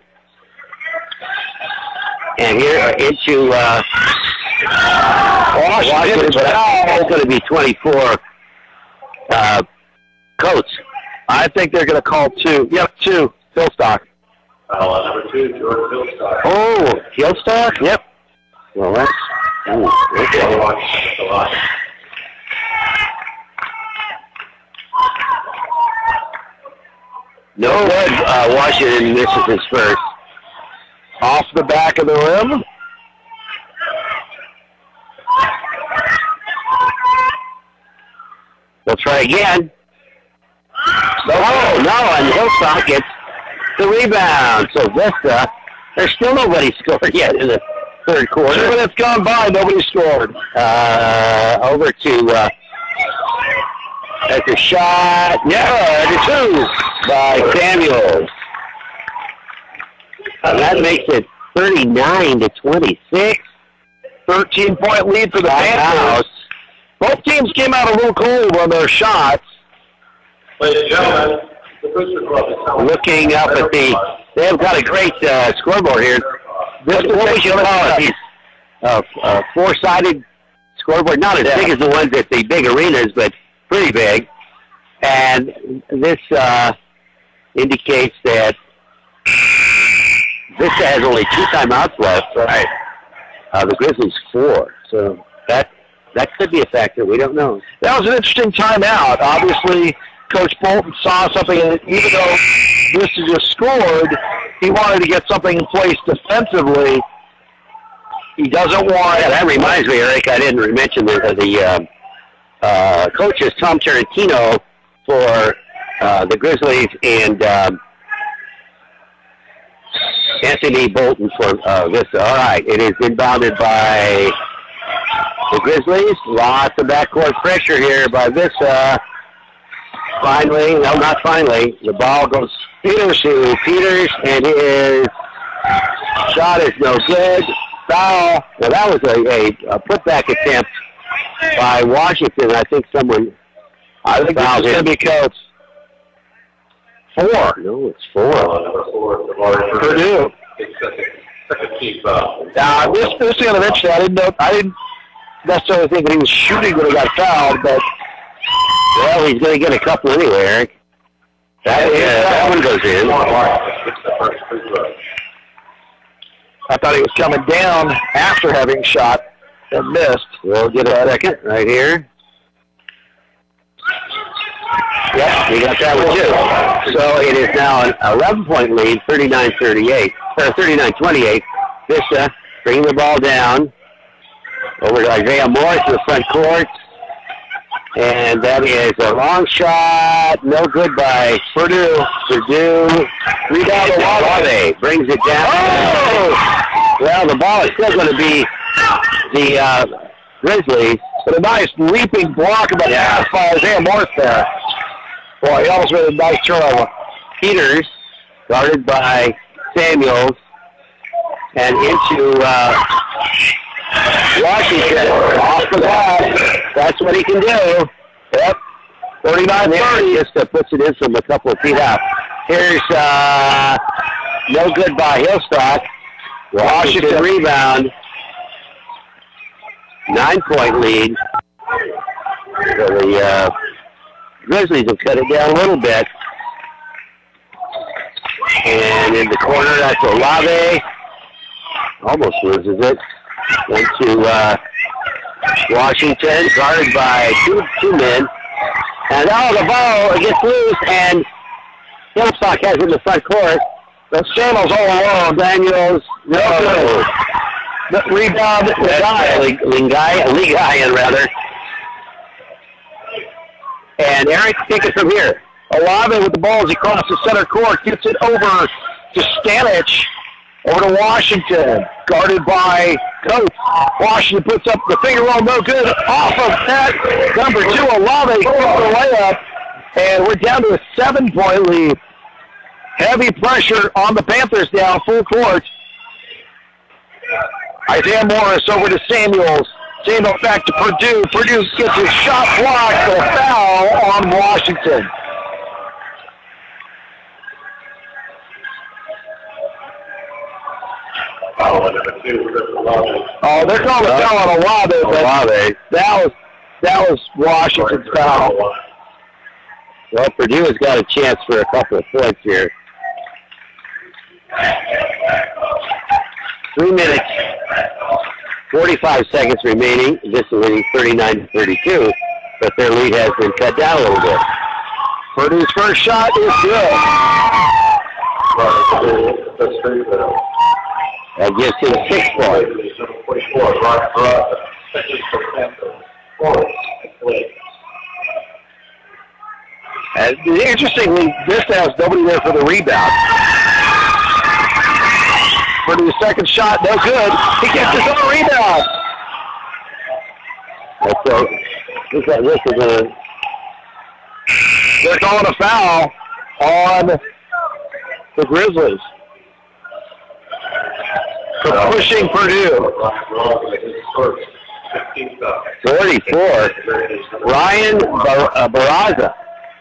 And here into... Uh, Washington, but now it's going to be twenty-four uh, Coates. I think they're going to call two. Yep, two. Hillstock. Uh, number two, Jordan Hillstock. Oh, Hillstock? Yep. Well, that's... Ooh, okay. That's a lot. No good. Uh, Washington misses his first. Off the back of the rim. They'll try again. Oh, no, and Hillstock gets the rebound. So Vista, there's still nobody scored yet in the third quarter. Two minutes gone by, nobody scored. Uh, over to, uh, that's a shot. Yeah, the two by Samuels. Uh, that makes it thirty-nine to twenty-six. thirteen-point lead for the Panthers. Both teams came out a little cold on their shots. Ladies and gentlemen, the Booster Club is now Looking up at the, they've got a great uh, scoreboard here. This, what we should call it, these uh, uh, four-sided scoreboard, not as Yeah. big as the ones at the big arenas, but pretty big. And this uh, indicates that this has only two timeouts left. Right. Uh, the Grizzlies four. So that that could be a factor. We don't know. That was an interesting timeout. Obviously, Coach Bolton saw something, and even though this is just scored, he wanted to get something in place defensively. He doesn't want... Yeah, that reminds me, Eric, I didn't mention the, the uh, uh, coaches, Tom Tarantino for uh, the Grizzlies and um, Anthony Bolton for uh, this. All right, it is inbounded by the Grizzlies. Lots of backcourt pressure here by Vista. Finally, no, not finally. The ball goes Peters to Peters, and his shot is no good. Foul. Well, that was a, a, a putback attempt by Washington. I think someone. I think this is going to be Coach. Four. No, it's four. Uh, number four, Tavares. Purdue. It's second, second team foul. Uh, this this thing eventually, I didn't know. I didn't necessarily think that he was shooting when he got fouled, but Well, he's going to get a couple anyway, Eric. That, yeah, that one goes in. It's the first free throw. I thought he was coming down after having shot and missed. We'll get a second right here. Yep, we got that one too. So it is now an eleven-point lead, thirty-nine thirty-eight, or thirty-nine twenty-eight. Vista bringing the ball down over to Isaiah Morris in the front court. And that is a long shot, no good by Purdue. Purdue, rebound to Olave, brings it down. Oh! Well, the ball is still going to be the uh, Grizzlies. But a nice leaping block about Yeah. half by Isaiah Morris there. Boy, he almost made a nice turnover. Peters, guarded by Samuels, and into uh, Washington. Off the glass. That's what he can do. Yep. forty-nine thirty. Just uh, puts it in from a couple of feet out. Here's uh, no good by Hillstock. Washington rebound. Nine-point lead. So the uh, Grizzlies have cut it down a little bit. And in the corner, that's Olave. Almost loses it. Went to uh, Washington, guarded by two two men. And oh, the ball gets loose, and Hillstock has it in the front court. The Samuels all alone. Daniels, no, no. The rebound, Lingayan, Lingayan, Lingayan, rather. And Eric, take it from here. Olave with the ball as he crosses the center court, gets it over to Stanich, over to Washington, guarded by Coates. Washington puts up the finger roll, no good. Off of that, number two, Olave gets the layup, and we're down to a seven-point lead. Heavy pressure on the Panthers now, full court. Isaiah Morris over to Samuels. Samuels back to Purdue. Purdue gets his shot blocked, a foul on Washington. Foul on number two, Chris Olave. Oh, they're calling a foul on Olave, but Olave. that was that was Washington's foul. Well, Purdue has got a chance for a couple of points here. Three minutes, forty-five seconds remaining. This is winning thirty-nine to thirty-two, but their lead has been cut down a little bit. Purdue's first shot is good. That's free throw. That gives him six points. Number forty-four, Brian Barraza. Second for Panthers. Four. Play. And interestingly, this has nobody there for the rebound. Purdue's second shot, no good. He gets his own rebound. That's a, this, this is a, They're calling a foul on the Grizzlies. for pushing Purdue. forty-four. Ryan Bar- uh, Barraza.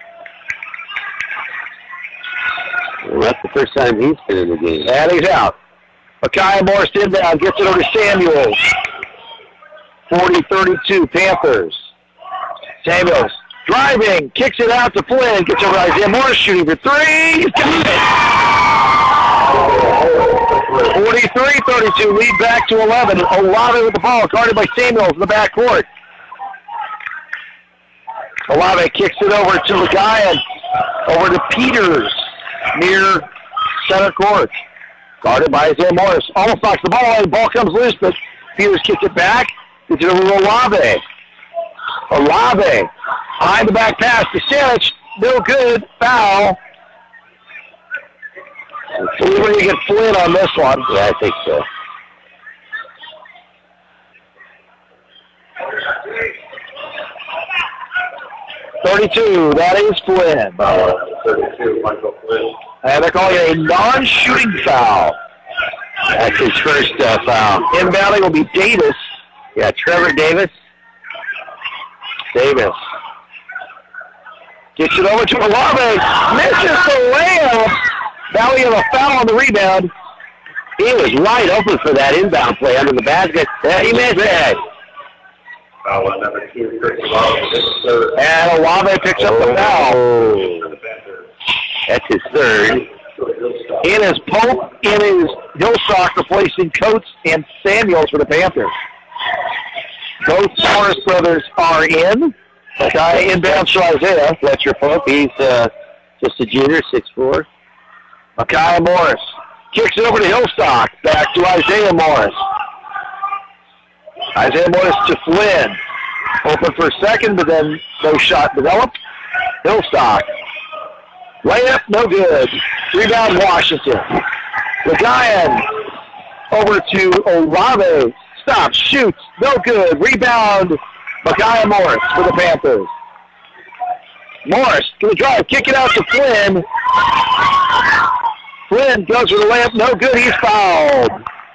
Well, that's the first time he's been in the game. And he's out. Micaiah Morris inbound, gets it over to Samuels. forty thirty-two Panthers. Samuels driving, kicks it out to Flynn, gets over to Isaiah Morris, shooting for three. He's got it. forty-three thirty-two, lead back to eleven. Olave with the ball, guarded by Samuels in the backcourt. Olave kicks it over to the guy and over to Peters near center court. Guarded by Isaiah Morris. Almost knocks the ball away. The ball comes loose, but Peters kicks it back. Gets it over to Olave. Olave. Behind the back pass to Stanic. No good. Foul. So we're going to get Flynn on this one. Yeah, I think so. thirty-two. That is Flynn. thirty-two, Michael Flynn. And they're calling it a non-shooting foul. That's his first uh, foul. Inbounding will be Davis. Yeah, Trevor Davis. Davis. Gets it over to Olave. Misses the layup. Now we have a foul on the rebound. He was wide open for that inbound play under the basket. Yeah, he missed it. Foul on number two, Chris Olave. And Olave picks up the foul. Oh, that's his third. In his Pope, in his Hillstock, replacing Coates and Samuels for the Panthers. Both Morris brothers are in. Guy inbounds to Isaiah. Fletcher Pope, he's uh, just a junior, six four. Micaiah Morris kicks it over to Hillstock. Back to Isaiah Morris. Isaiah Morris to Flynn. Open for a second, but then no shot developed. Hillstock. Layup, no good. Rebound, Washington. Legayan over to Olave. Stops, shoots, no good. Rebound, Micaiah Morris for the Panthers. Morris to the drive, kick it out to Flynn. Flynn goes for the layup, no good. He's fouled.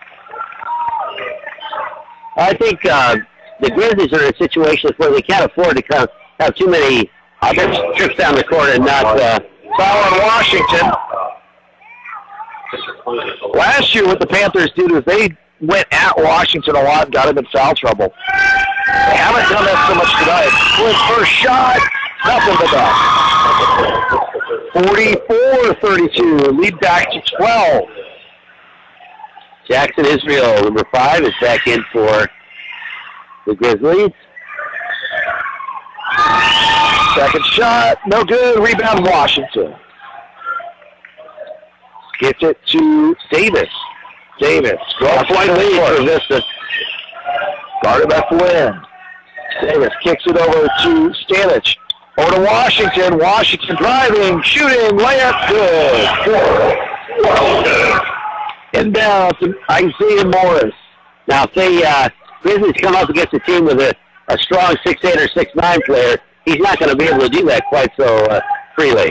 I think uh, the Grizzlies are in a situation where they can't afford to come, have too many trips, trips down the court and not... Uh, Foul on Washington. Last year what the Panthers did is they went at Washington a lot and got him in foul trouble. They haven't done that so much tonight. Flynn first shot, nothing but that. forty-four thirty-two, lead back to twelve. Jackson Israel, number five, is back in for the Grizzlies. Second shot, no good. Rebound, Washington. Gets it to Davis. Davis. twelve-point lead for Vista. Guarded by Flynn. Davis kicks it over to Stanic. Over to Washington. Washington driving, shooting, layup, good. Inbound to Isaiah Morris. Now, if they uh, Grizzlies come up against a team with a, a strong six eight or six nine player, he's not going to be able to do that quite so uh, freely.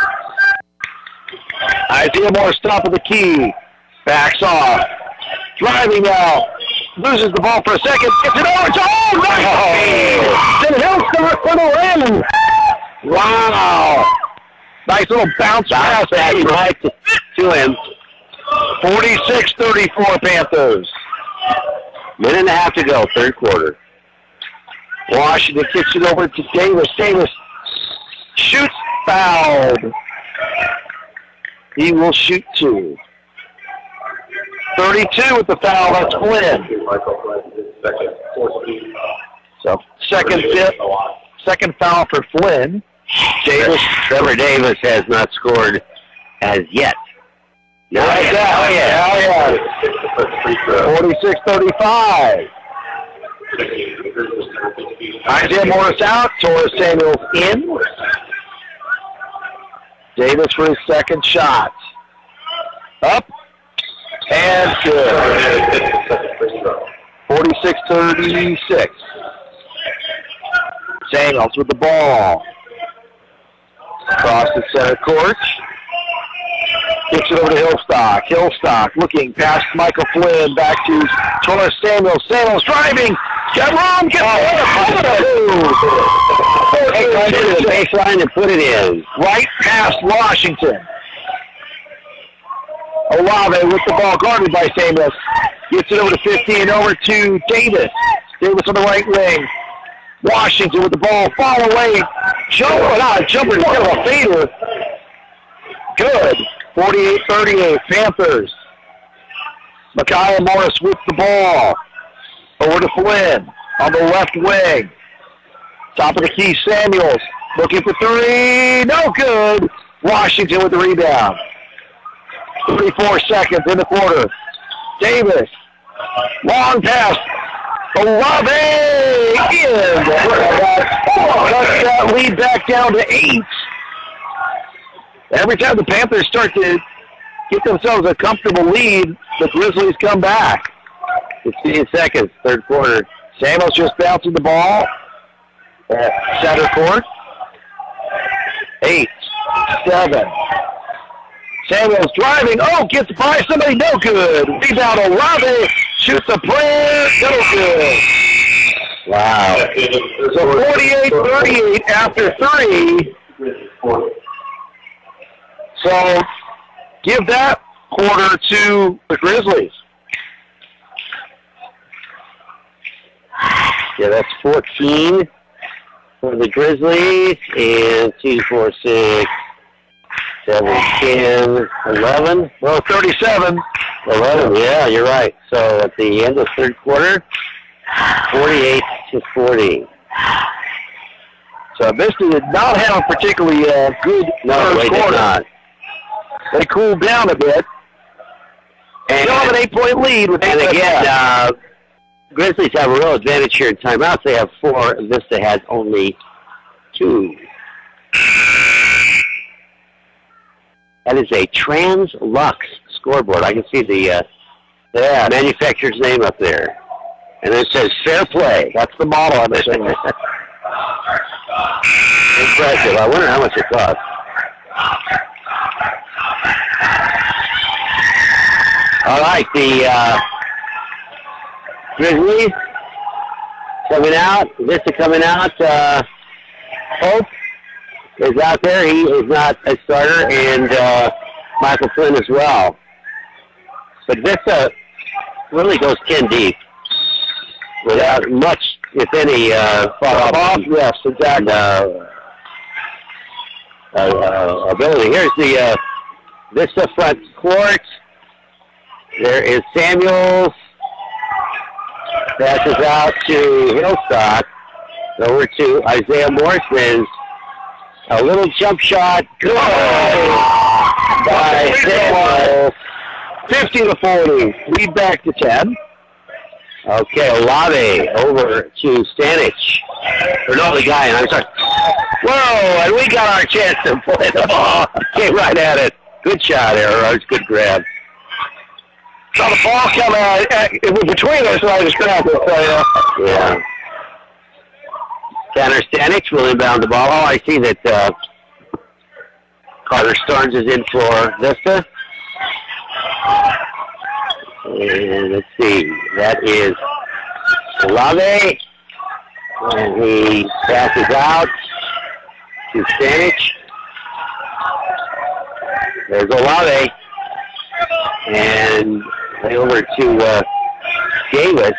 Isaiah Morris, top of the key. Backs off. Driving now. Loses the ball for a second. Gets it over. Oh, nice! Then Hillstock for the win. Wow. Nice little bounce pass back right to, to him. forty-six thirty-four Panthers. Minute and a half to go, third quarter. Washington kicks it over to Davis. Davis shoots, fouled. He will shoot two. thirty-two with the foul, that's Flynn. So second fifth, second foul for Flynn. Davis, Trevor Davis has not scored as yet. Now like that. Oh, yeah. forty-six thirty-five. Isaiah Morris out. Torres Samuels in. Davis for his second shot. Up. And good. forty-six thirty-six. Samuels with the ball. Across the center court. Kicks it over to Hillstock. Hillstock looking past Michael Flynn, back to Torres Samuels. Samuels driving. Got room. Gets it to the baseline and put it in. Right past Washington. Olave with the ball guarded by Samuels. Gets it over to fifteen, over to Davis. Davis on the right wing. Washington with the ball. Fall away. Jumper, not a jumper, instead of a fader. Good. forty-eight thirty-eight, Panthers. Micaiah Morris with the ball. Over to Flynn on the left wing. Top of the key, Samuels. Looking for three. No good. Washington with the rebound. thirty-four seconds in the quarter. Davis. Long pass. Olave in. Cuts that lead back down to eight. Every time the Panthers start to get themselves a comfortable lead, the Grizzlies come back. fifteen seconds, third quarter. Samuels just bouncing the ball at center court. Eight, seven. Samuels driving. Oh, gets by somebody. No good. Rebound. Olave shoots a prayer. No good. Wow. So forty-eight thirty-eight after three. So give that quarter to the Grizzlies. Yeah, that's fourteen for the Grizzlies, and two, four, six, seven, ten, eleven. Well, thirty-seven. eleven, yeah, you're right. So at the end of third quarter, forty-eight to forty. So Vista did not have a particularly uh, good No, first they quarter. did not. They cooled down a bit. And, Still have an eight-point lead. With and eight again, left. uh, Grizzlies have a real advantage here in timeouts. They have four. Vista has only two. That is a Translux scoreboard. I can see the uh, yeah, manufacturer's name up there. And it says fair play. That's the model I'm assuming. Impressive. I wonder how much it costs. All right, the uh, Grizzlies coming out. Vista coming out. Uh, Hope is out there. He is not a starter, and uh, Michael Flynn as well. But Vista really goes ten deep without much, if any, uh, fall off. Yes, exactly. Uh, uh, uh, ability. Here's the uh, Vista front court. There is Samuels. Passes out to Hillstock. Over to Isaiah Morrison. A little jump shot. Good by Samuels. fifty to forty. Lead back to ten. Okay, Olave over to Stanich. Or no, the guy, I'm sorry. Whoa, and we got our chance to play the ball. Came right at it. Good shot, Aaron. Good grab. Saw the ball come out. It was between us, so I just grabbed it. Yeah. Tanner Stanich will inbound the ball. Oh, I see that uh, Carter Starnes is in for Vista. And let's see. That is Olave. And he passes out to Stanich. There's Olave. And over to uh, Davis.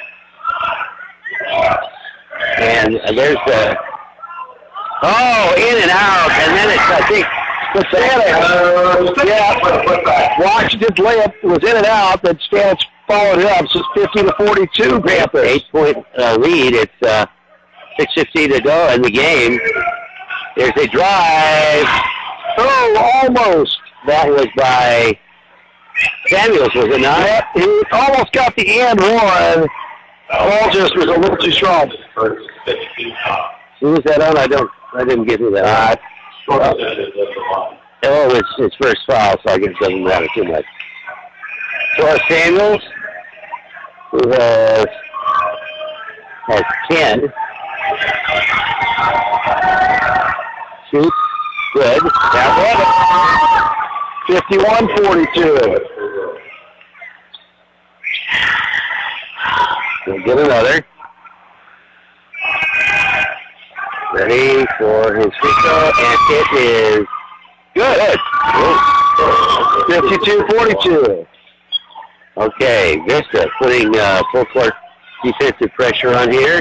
And there's the, oh, in and out. And then it's, I think, Stanich. Yeah, Washington's layup was in and out, but Stanich followed it up. So it's fifty to forty-two, Panthers. Eight-point uh, lead. It's uh, six fifty to go in the game. There's a drive. Oh, almost. That was by Samuels, was it not? Yep, he almost got the and one. Ball just was a little too strong. Who was that on? I don't. I didn't get to that. Uh, oh, it's his first foul, so I guess it doesn't matter too much. So Samuels, who has has ten. Shoots. Good. That fifty-one forty-two. We'll get another. Ready for his free throw, and it is good. fifty-two forty-two. Okay, Vista putting uh, full court defensive pressure on here.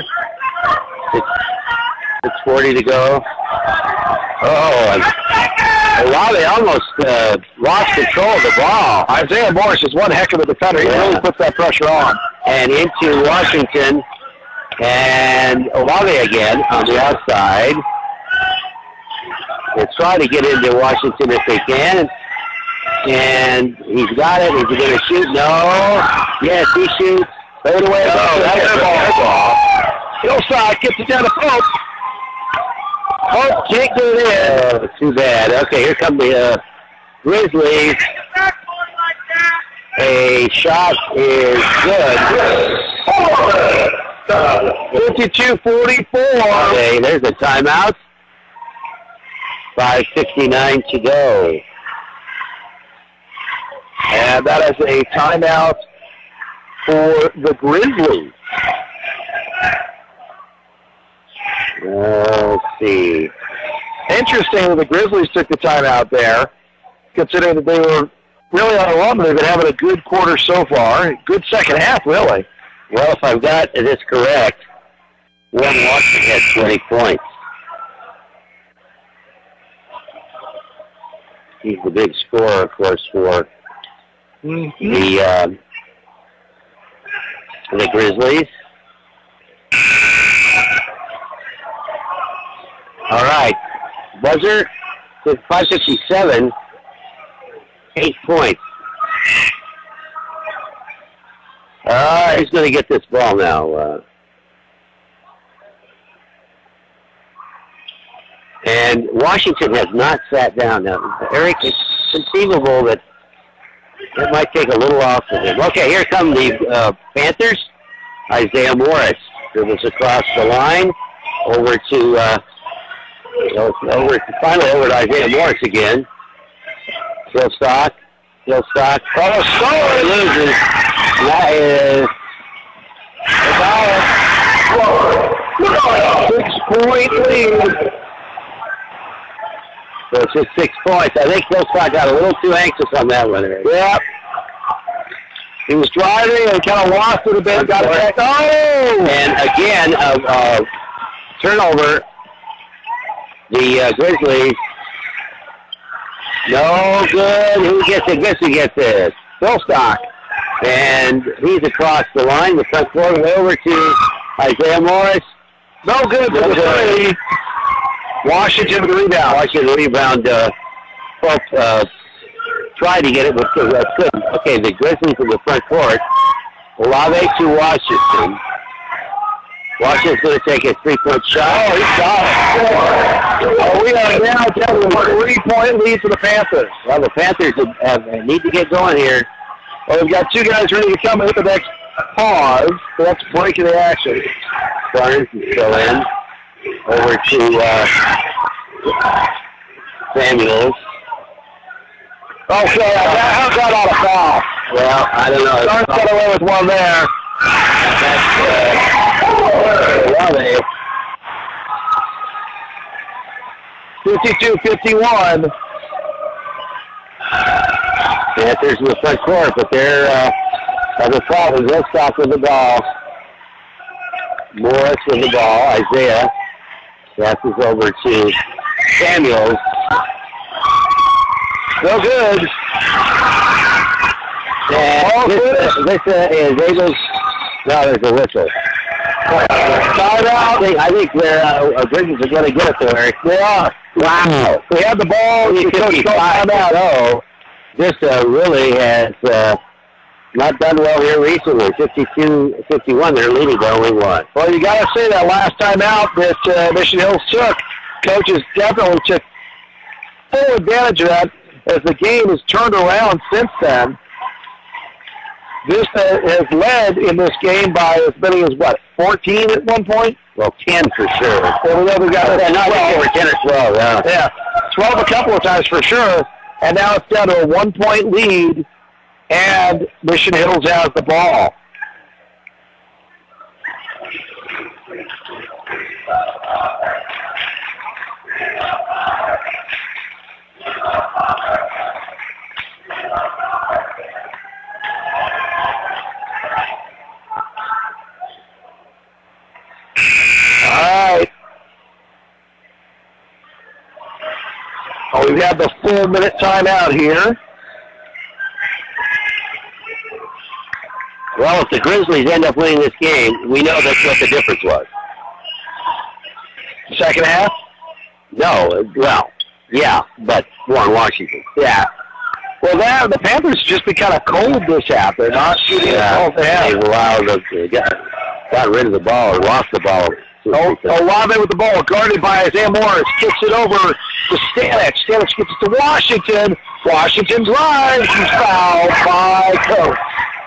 six forty to go. Oh, Olave almost uh, lost control of the ball. Isaiah Morris is one heck of a defender. He Yeah. really puts that pressure on. And into Washington. And Olave again on the outside. They'll try to get into Washington if they can. And he's got it. Is he going to shoot? No. Yes, he shoots. Fade away. Oh, that's a fair ball. Hillside gets it down to Pope. Pope can't get it in. Oh, too bad. Okay, here come the uh, Grizzlies. A shot is good. fifty-two forty-four. Okay, there's a timeout. five fifty-nine to go. And that is a timeout for the Grizzlies. Uh, let's see. Interesting that the Grizzlies took the timeout there, considering that they were really on a run. They've been having a good quarter so far. Good second half, really. Well, if I've got this correct, Warren Watson had twenty points. He's the big scorer, of course, for Mm-hmm. the uh, the Grizzlies. All right, buzzer with five fifty-seven, eight points. Uh, he's going to get this ball now. Uh, and Washington has not sat down. Now, Eric, it's conceivable that it might take a little off of him. Okay, here come the uh, Panthers. Isaiah Morris dribbles across the line over to uh, over finally over to Isaiah Morris again. Hillstock, Hillstock. Oh, Stoller loses. That is About a six-point lead. So it's just six points. I think Hillstock got a little too anxious on that one. Yep. He was driving and kind of lost it a bit. Got it back. Oh! And again, a uh, uh, turnover. The uh, Grizzlies. No good. Who gets it? Guess who gets it? Hillstock. And he's across the line. The front court over to Isaiah Morris. No good for the three. Washington with the rebound. Washington rebound. Uh, Pope uh, tried to get it, but uh, couldn't. Okay, the Grizzlies in the front court. Olave to Washington. Washington's going to take a three-point shot. Oh, he's got it. Oh, we are now down to a three-point lead for the Panthers. Well, the Panthers have, have, need to get going here. Well, we've got two guys ready to come and hit the next pause. So that's break of the action. Barnes is still in. Over to uh, Samuels. Okay, how's that out of foul? Well, I don't know. Barnes got away with one there. That's uh, fifty-two fifty-one. Panthers in the front court, but they're uh, having problems. They'll stop with the ball. Morris with the ball. Isaiah passes over to Samuels. No good. And this, uh, this uh, is able. No, there's a whistle. Timeout. I think, I think they're, uh, Bridges are going to get it to Eric. They are. Wow. We had the ball. We took timeout. Oh, this uh, really has uh, not done well here recently. fifty-two fifty-one, they're leading by only one. Well, you got to say that last time out that uh, Mission Hills took, coaches definitely took full advantage of that as the game has turned around since then. This uh, has led in this game by as many as, what, fourteen at one point? Well, ten for sure. Well, we never got it. Yeah, no, I think they were ten or twelve, yeah. Yeah, twelve a couple of times for sure. And now it's down to a one-point lead, and Mission Hills has the ball. All right. Oh, we've had the full minute timeout here. Well, if the Grizzlies end up winning this game, we know that's what the difference was. Second half? No, well, yeah, but won Washington. Yeah. Well, that, the Panthers just been kind of cold this half. They're not shooting Yeah, the ball half. they allowed us, they got, got rid of the ball, or lost the ball. O- Olave with the ball, guarded by Isaiah Morris, kicks it over to Stanek. Stanek gets it to Washington. Washington drives. He's fouled by Coates.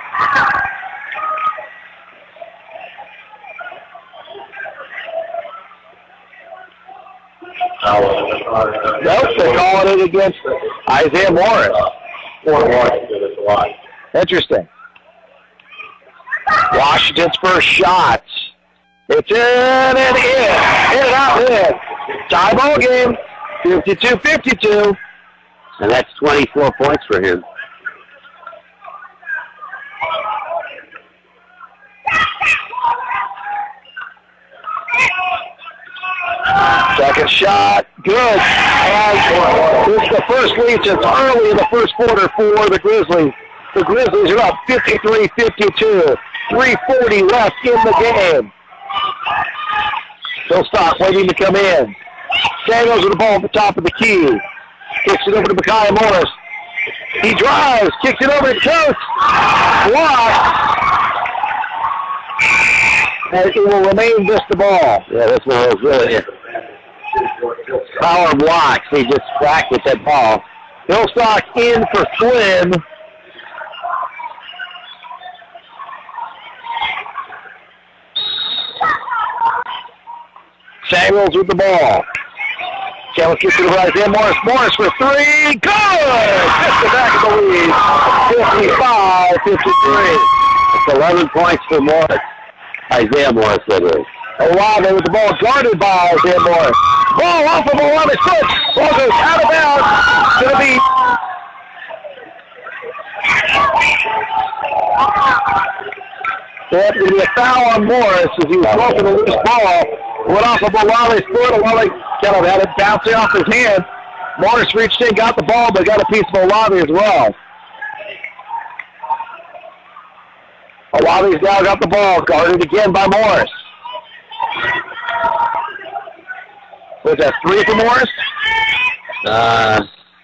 Nope, they're calling it against Isaiah Morris. Interesting. Washington's first shot. It's in and in. In and out, in. Tie ball game. fifty-two fifty-two. And that's twenty-four points for him. Second shot, good. And it's the first lead since early in the first quarter for the Grizzlies. The Grizzlies are up fifty-three fifty-two. three forty left in the game. Phil Stock waiting to come in. Samuels with the ball at the top of the key. Kicks it over to Micaiah Morris. He drives, kicks it over to Coates. Blocked. And it will remain just the ball. Yeah, this one was really power blocks. He just cracked with that ball. Hillstock in for Flynn. Samuels with the ball. Samuels gets it over Isaiah Morris. Morris for three. Good! Just the back of the lead. fifty-five fifty-three. It's eleven points for Morris. Isaiah Morris, that is. Olave with the ball guarded by Isaiah Morris. Ball off of Olave's foot. Ball goes out of bounds. It's going to be... That's going to be a foul on Morris as he was walking a loose ball. Went off of Olave's foot. Olave kind of had it bouncing off his hand. Morris reached in, got the ball, but got a piece of Olave as well. Olave's now got the ball, guarded again by Morris. Was that three for Morris? Uh,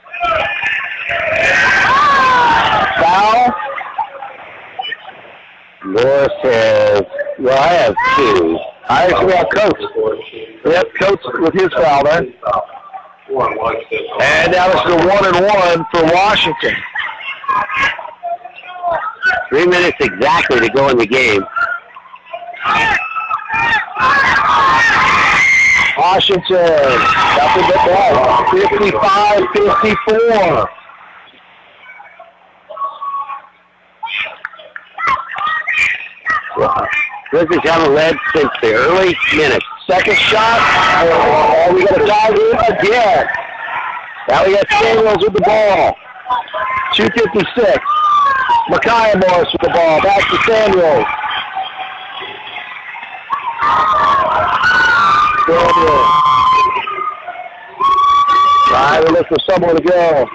Foul. Morris has, well, I have two. I actually have Coates. Yep, Coates with his foul there. And now it's the one and one for Washington. Three minutes exactly to go in the game. Washington, nothing but ball. fifty-five fifty-four. Grizzlies haven't led since the early minutes. Second shot. Oh, we got a dive in again. Now we got Samuels with the ball. two fifty-six. Micaiah Morris with the ball. Back to Samuels. Samuels. Trying to look for somewhere to go.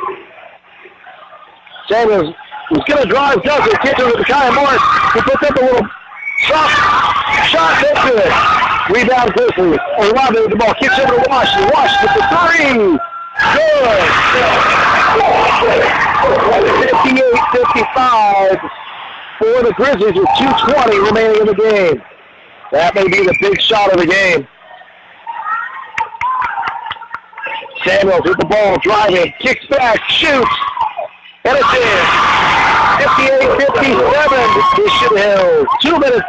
Samuels is going to drive, does it. Kicks it with Micaiah Morris. He puts up a little shot. Shot, that's good. Rebound Grizzlies. Olave with the ball. Kicks over to Washington. Washington for three. Good. fifty-eight fifty-five for the Grizzlies with two twenty remaining in the game. That may be the big shot of the game. Samuels with the ball, driving, kicks back, shoots, and it's in. fifty-eight fifty-seven, Mission Hills. Two minutes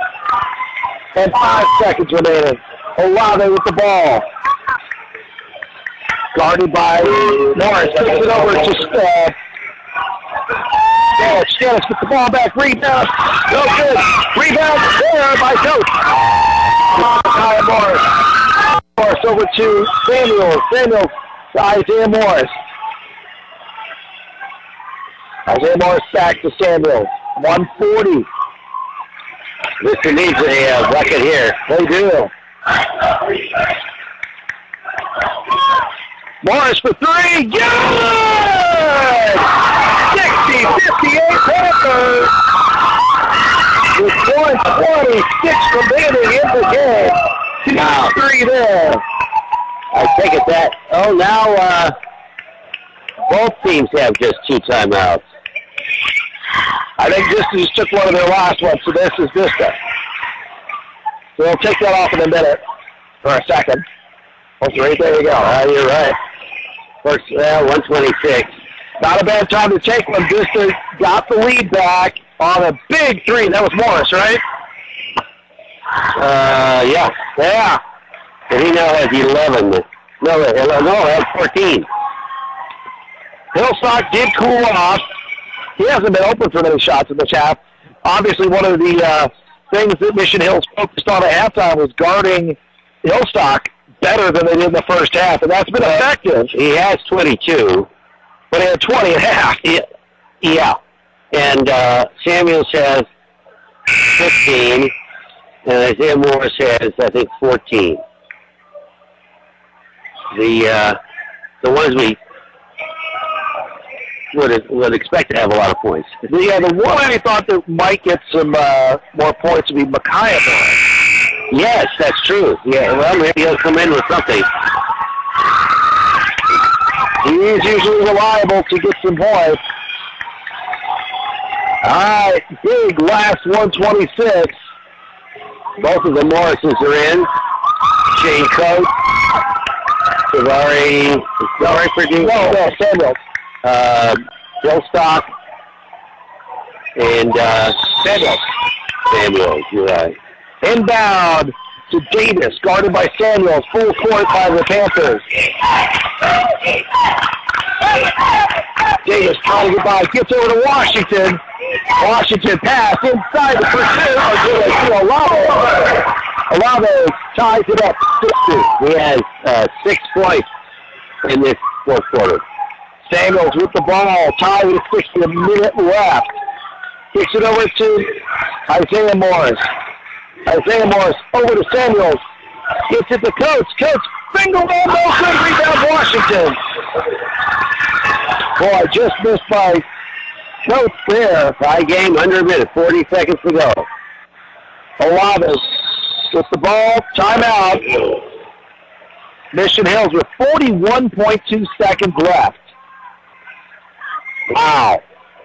and five seconds remaining. Olave with the ball. Guarded by Morris. Takes it over to uh, Stanich. Stanich gets the ball back. Rebound. No good. Rebound there by Coach. Kyle Morris. Morris over to Samuels. Samuels to Isaiah Morris. Isaiah Morris back to Samuels. one forty. Mister needs a uh, bucket here. They do. Morris for three. Good! sixty fifty-eight Panthers. With one twenty-six remaining in the game. Wow. Three there. I take it that. Oh, now uh, both teams have just two timeouts. I think Vista just took one of their last ones, so this is Vista. So we'll take that off in a minute, or a second. Oh, three, there you go. Uh, you're right. First, uh, one twenty-six. Not a bad time to take one. Vista got the lead back on a big three. That was Morris, right? Uh, yeah. Yeah. And he now has eleven. No, no, no, has fourteen. Hillstock did cool off. He hasn't been open for many shots in this half. Obviously, one of the uh, things that Mission Hills focused on at halftime was guarding Hillstock better than they did in the first half, and that's been effective. He has twenty-two. But he had twenty and a half. Yeah. yeah. And uh, Samuels has fifteen, and Isaiah Morris has, I think, fourteen. The uh, the ones we would would expect to have a lot of points. Yeah, the one I thought that might get some uh, more points would be Micaiah Morris. Yes, that's true. Yeah, well, maybe he'll come in with something. He is usually reliable to get some points. All right, big last one twenty-six. Both of the Morrises are in. Shane Coates. Savari. Savari for Duke. No, no, Samuels. Uh, Hillstock. And uh, Samuels. Samuels, you're right. Inbound to Davis, guarded by Samuels. Full court by the Panthers. Davis trying to get by. Gets over to Washington. Washington pass inside the pursuit. To Olave. Olave ties it up. sixty. He has uh, six points in this fourth quarter. Samuels with the ball. Tied with sixty. A minute left. Kicks it over to Isaiah Morris. Isaiah Morris over to Samuels. Gets it to Coates. Coates, finger roll, no good. Rebound Washington. Boy, I just missed by Coates there. Tie game, under a minute, forty seconds to go. Olave with the ball. Timeout. Mission Hills with forty-one point two seconds left. Wow.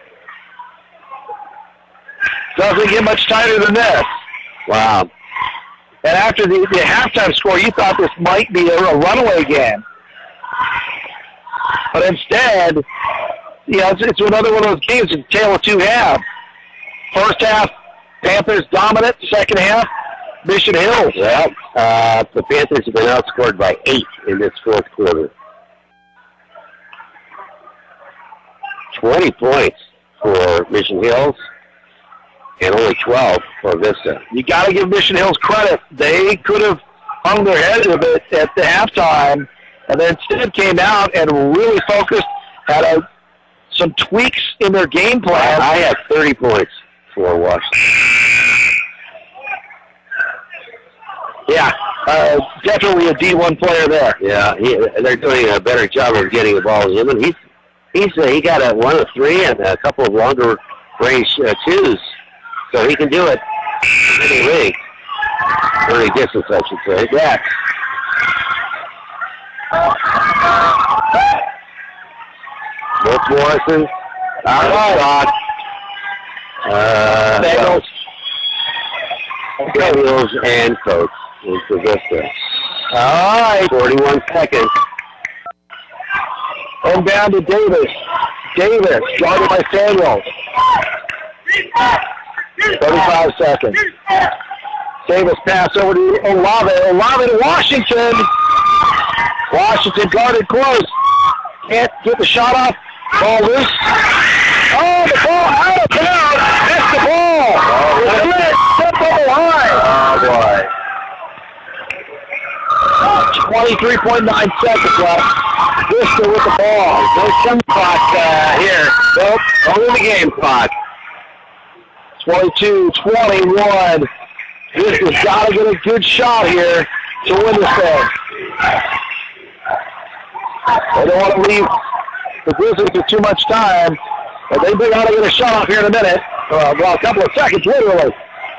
Doesn't get much tighter than this. Wow. And after the, the halftime score, you thought this might be a, a runaway game. But instead, you know, it's, it's another one of those games, it's a tale of two halves. First half, Panthers dominant. Second half, Mission Hills. Well, uh, the Panthers have been outscored by eight in this fourth quarter. twenty points for Mission Hills. And only twelve for Vista. You got to give Mission Hills credit. They could have hung their head a bit at the halftime, and then instead came out and really focused, had a, some tweaks in their game plan. I have thirty points for Washington. Yeah, uh, definitely a D one player there. Yeah, he, they're doing a better job of getting the ball to him, and he's he's uh, he got a one of three and a couple of longer range uh, twos. So he can do it any league. Any distance, I should say. Yeah. Both Morrison. All right. Uh, Samuels. Samuels and Coates into Vista. All right. forty-one seconds. And down to Davis. Davis, guarded by Samuels. thirty-five seconds. Davis pass over to Olave. Olave to Washington. Washington guarded close. Can't get the shot off. Ball loose. Oh, the ball out of bounds. Missed the ball. Oh, step on the line. Oh, boy. twenty-three point nine seconds left. Vista with the ball. No shot clock uh, here. Nope. Only the game clock. twenty-two twenty-one. Vista's got to get a good shot here to win this thing. They don't want to leave the Grizzlies with too much time, but they bring out to get a shot off here in a minute. Uh, well, a couple of seconds, literally.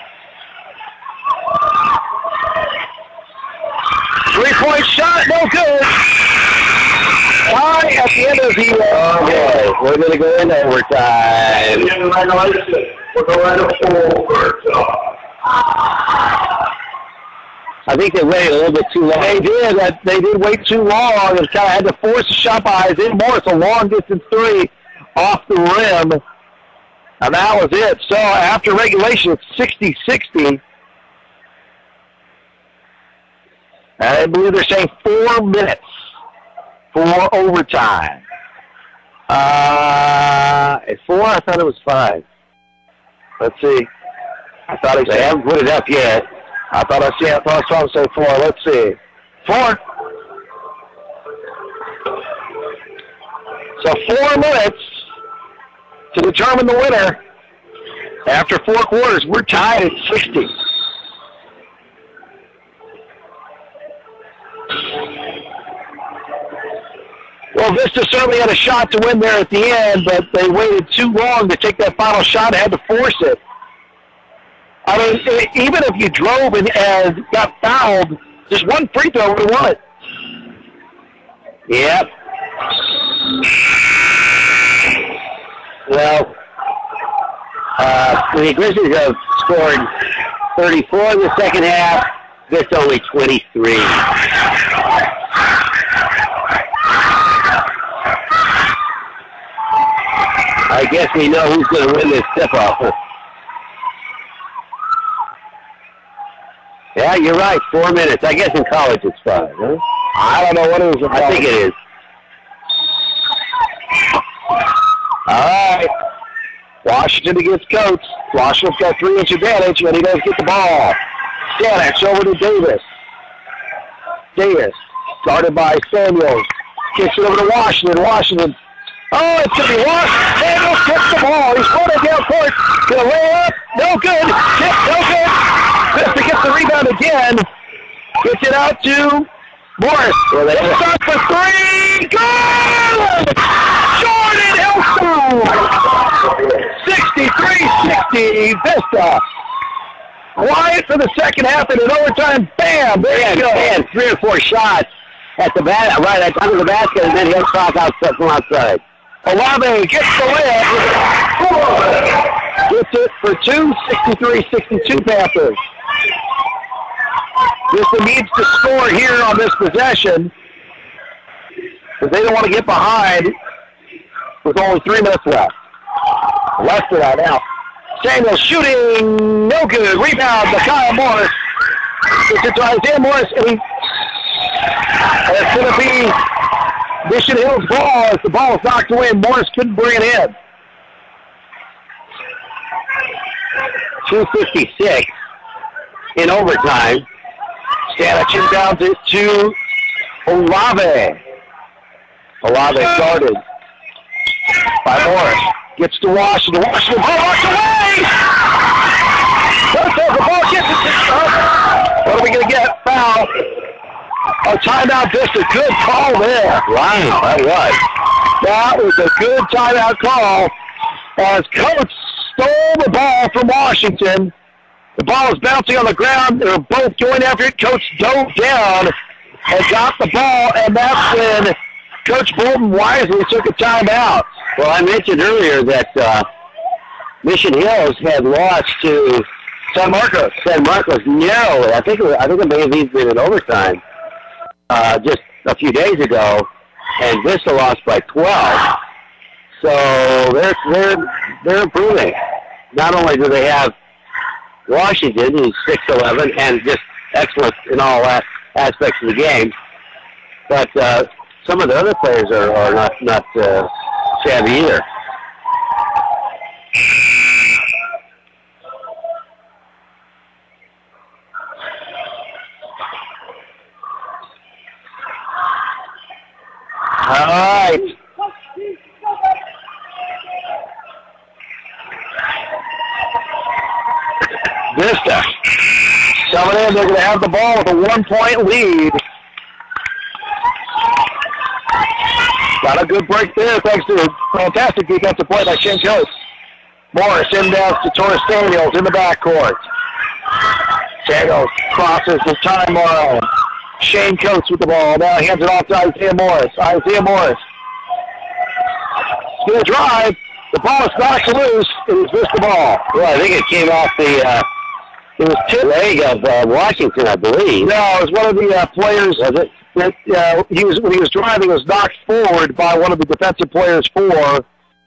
Three-point shot, no good. Tie at the end of the... Uh, okay, we're going to go into overtime. We're going to overtime. I think they waited a little bit too long. They did. That They did wait too long. They kind of had to force a shot by Isaiah Morris, a long-distance three off the rim. And that was it. So after regulation, it's sixty sixty. And I believe they're saying four minutes for overtime. Uh, at four, I thought it was five. Let's see. I thought They he haven't said, put it up yet. I thought I said, I thought I saw him say four. Let's see. Four. So four minutes to determine the winner. After four quarters, we're tied at sixty. Well, Vista certainly had a shot to win there at the end, but they waited too long to take that final shot and had to force it. I mean, it, even if you drove and, and got fouled, just one free throw would have won it. Yep. Well, uh, the Grizzlies have scored thirty-four in the second half. This only twenty-three. I guess we know who's going to win this tip-off. Yeah, you're right. Four minutes. I guess in college it's five, huh? I don't know what it was. I think it is. All right. Washington against Coates. Washington's got three-inch advantage, and he does get the ball. Stanic over to Davis. Davis, guarded by Samuels. Kicks it over to Washington. Washington. Oh, it's going to be Washington. Samuels gets the ball. He's running down court. Going to lay up. No good. Tip, no good. Vista gets the rebound again. Gets it out to Morris. Well, they shot for three. Good! Jordan Hillstone. sixty-three sixty. Vista. Quiet for the second half and in overtime. Bam! There Yeah, you go. man, three or four shots at the bat, right at under the basket, and then he'll talk outside from outside. Olave gets the layup. Gets it for two. sixty-three sixty-two Panthers. Vista needs to score here on this possession because they don't want to get behind with only three minutes left. Less than that now. Samuel shooting, no good. Rebound, Micaiah Morris. Gets it to Isaiah Morris, and, he, and it's going to be Mission Hill's ball as the ball is knocked away, and Morris couldn't bring it in. two fifty-six in overtime. Stanic down to, to Olave. Olave guarded by Morris. Gets to Washington. Washington ball walks away! Coach has the ball, gets it. Uh, what are we going to get? Foul. Oh, timeout, Vista. Good call there. Wow, that was. That was a good timeout call as Coach stole the ball from Washington. The ball is bouncing on the ground. They're both going after it. Coach dove down and got the ball, and that's when Coach Bolton wisely took a timeout. Well, I mentioned earlier that uh, Mission Hills had lost to San Marcos. San Marcos narrowly. I think it was, I think it may have even been in overtime uh, just a few days ago, and Vista lost by twelve. So they're they're they're improving. Not only do they have Washington, who's six eleven and just excellent in all aspects of the game, but uh, some of the other players are, are not not uh, savvy either. All right. Vista coming in. They're going to have the ball with a one-point lead. Got a good break there thanks to a fantastic defensive play by Shane Coates. Morris inbounds to Torres Daniels in the backcourt. Daniels crosses the timeline. Shane Coates with the ball. Now hands it off to Isaiah Morris. Isaiah Morris. He's going to drive. The ball is knocked loose. It is Vista ball. Well, I think it came off the, uh, it was tip leg of uh, Washington, I believe. No, it was one of the uh, players that, that uh, he was, when he was driving, was knocked forward by one of the defensive players for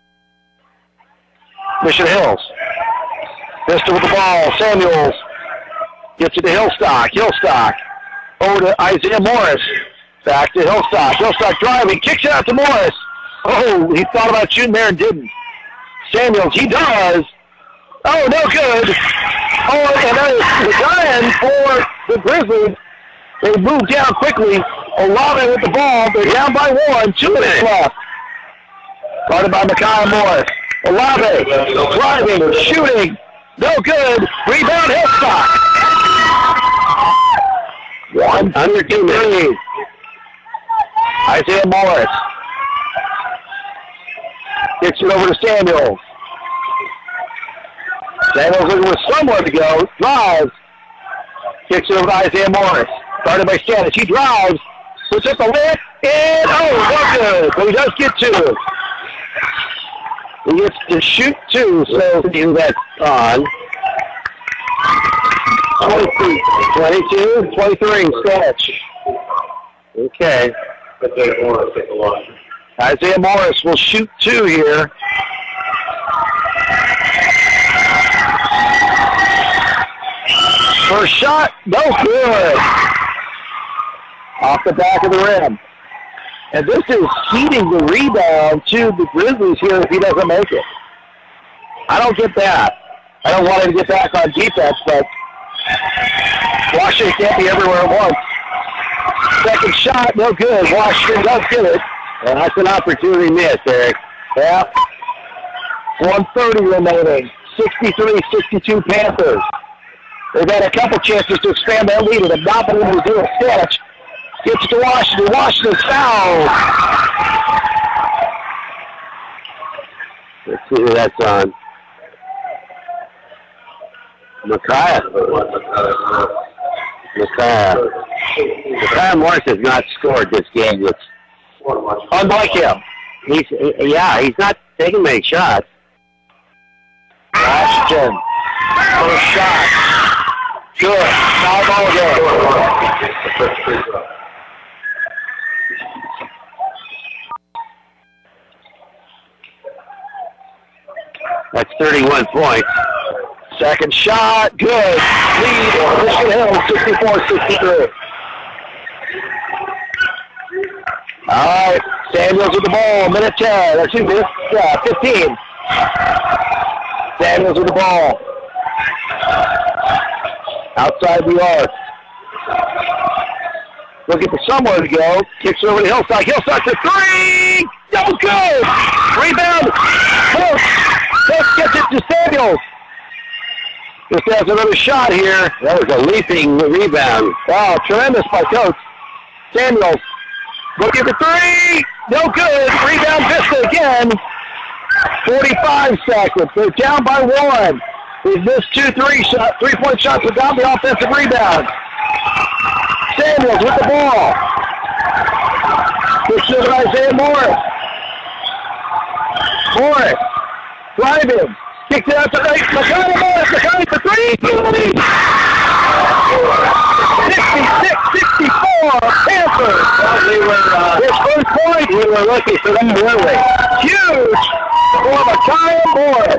Mission Hills. Vista with the ball. Samuels gets it to Hillstock. Hillstock over to Isaiah Morris. Back to Hillstock. Hillstock driving. Kicks it out to Morris. Oh, he thought about shooting there and didn't. Samuels, he does. Oh, no good. Oh, and that is the Giants for the Grizzlies. They move down quickly. Olave with the ball. They're down by one. Two minutes left. Guarded by Micaiah Morris. Olave driving, shooting. No good. Rebound, Hillstock. One under two minutes. Isaiah Morris. Gets it over to Samuels. Samuels looking with somewhere to go. Drives. Kicks it over to Isaiah Morris. Started by Stanis. He drives. Puts up the lip. And, oh, no good. But he does get two. He gets to shoot two. So that's on. twenty-two, twenty-two, twenty-three, Stanis. Okay. Isaiah Morris will shoot two here. First shot, no good. Off the back of the rim. And this is heating the rebound to the Grizzlies here if he doesn't make it. I don't get that. I don't want him to get back on defense, but Washington can't be everywhere at once. Second shot, no good. Washington does get it. Well, that's an opportunity missed, Eric. Yeah. one thirty remaining. sixty-three sixty-two Panthers. They've had a couple chances to expand that lead, and have not been able to do it. Stitch gets it to Washington. Washington's fouled. Let's see who that's on. Micaiah. Micaiah. Micaiah Morris has not scored this game. It's unlike him. He's, he, yeah, he's not taking many shots. Washington. First shot. Good. Foul ball again. That's thirty-one points. Second shot. Good. Lead on Mission Hill, sixty-four sixty-three. All right. Samuels with the ball. Minute ten. Excuse me. Yeah, fifteen. Samuels with the ball. Outside the arc. Looking for somewhere to go. Kicks over to Hillstock. Hillstock for three. No good. Rebound. Coach. Coach gets it to Samuels. Just has another shot here. That was a leaping rebound. Wow, tremendous by Coach. Samuels. Looking for three. No good. Rebound Vista again. forty-five seconds. They're down by one. We've missed two three shot, three-point shots without the offensive rebound. Samuels with the ball. Kicks it to Isaiah Morris. Morris driving. Kicks it out to Micaiah Morris. Micaiah for three. sixty-six sixty-four. Panthers. Well, we were, uh, His first point. we were lucky for that, weren't we? Huge for Micaiah Morris.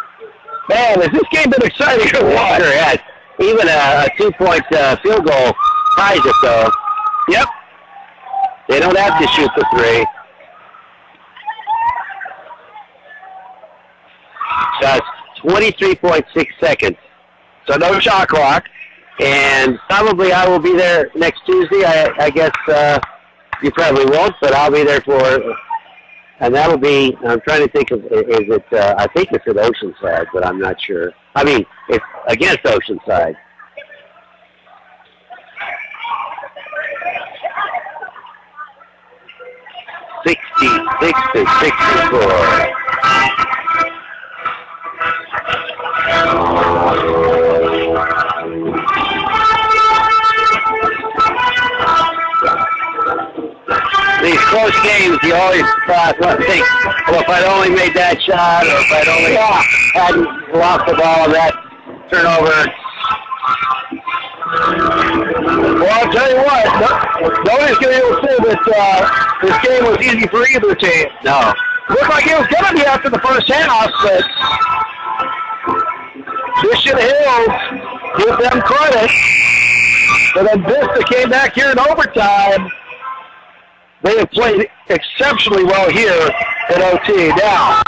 Man, has this game been exciting or what? Sure has. Even a, a two-point uh, field goal ties it, though. Yep. They don't have to shoot the three. Just twenty-three point six seconds. So no shot clock. And probably I will be there next Tuesday. I, I guess uh, you probably won't, but I'll be there for, and that'll be, I'm trying to think of, is it, uh, I think it's at Oceanside, but I'm not sure. I mean, it's against Oceanside. sixty-six to sixty-four. These close games, you always uh, think, well, if I'd only made that shot, or if I'd only uh, hadn't lost the ball on that turnover. Well, I'll tell you what, no, nobody's going to be able to say that uh, this game was easy for either team. No. Looked like it was going to be after the first half, but Mission Hills, give them credit. But then Vista came back here in overtime. They have played exceptionally well here at O T. Now,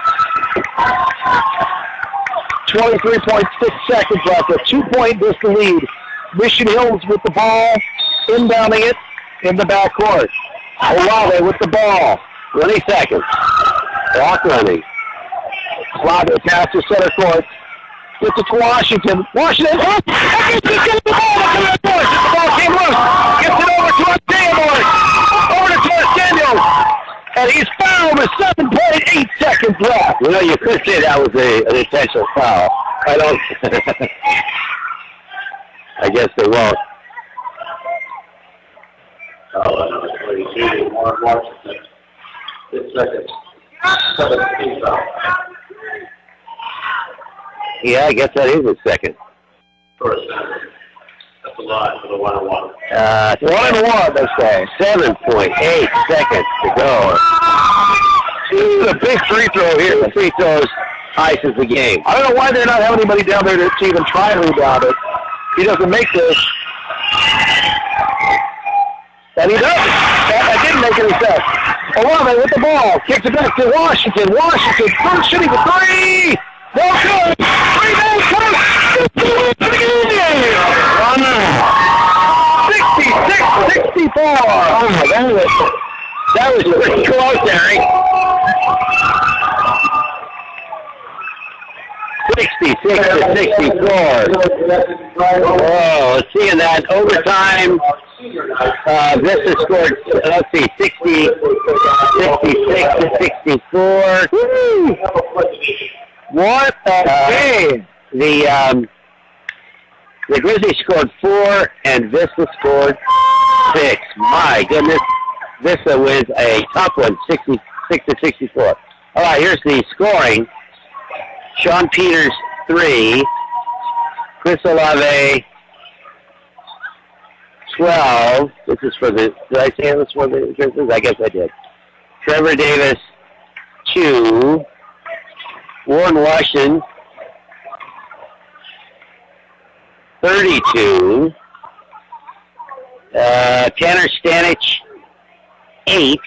twenty-three point six seconds left, a two-point Vista lead. Mission Hills with the ball, inbounding it in the backcourt. Olave with the ball, twenty seconds. Clock running. Olave passes center court. Gets it to Washington. Washington, oh, I guess he's getting the ball. Look at that board. The ball came loose. Gets it over to Isaiah Morris. Over to Torres Daniels. And he's fouled with seven point eight seconds left. You know, you could say that was a, an intentional foul. I don't. I guess they won't. Oh, twenty-two, Washington. Six seconds. seventeen foul. Yeah, I guess that is a second. First center. That's a lot for the one and one. Uh, One and one, they say. seven point eight seconds to go. This is a big free throw here. The free throws ices the game. I don't know why they're not having anybody down there to, to even try and rebound it. He doesn't make this. And he doesn't. That, that didn't make any sense. Olave with the ball. Kicks it back to Washington. Washington first shooting for three. No good. Rebound comes. sixty-six sixty-four. Oh, that was, that was pretty close, Eric. sixty-six to sixty-four. Oh, let's see, in that overtime, uh, Vista scored, let's see, sixty, sixty-six to sixty-four. Woo! What a game. The, um, the Grizzlies scored four, and Vista scored six. My goodness, Vista wins a tough one, sixty-six to sixty-four. All right, here's the scoring. Sean Peters, three. Chris Olave, twelve. This is for the, did I say it was for the Grizzlies? I guess I did. Trevor Davis, two. Warren Washington, thirty-two. Uh, Tanner Stanich, eight.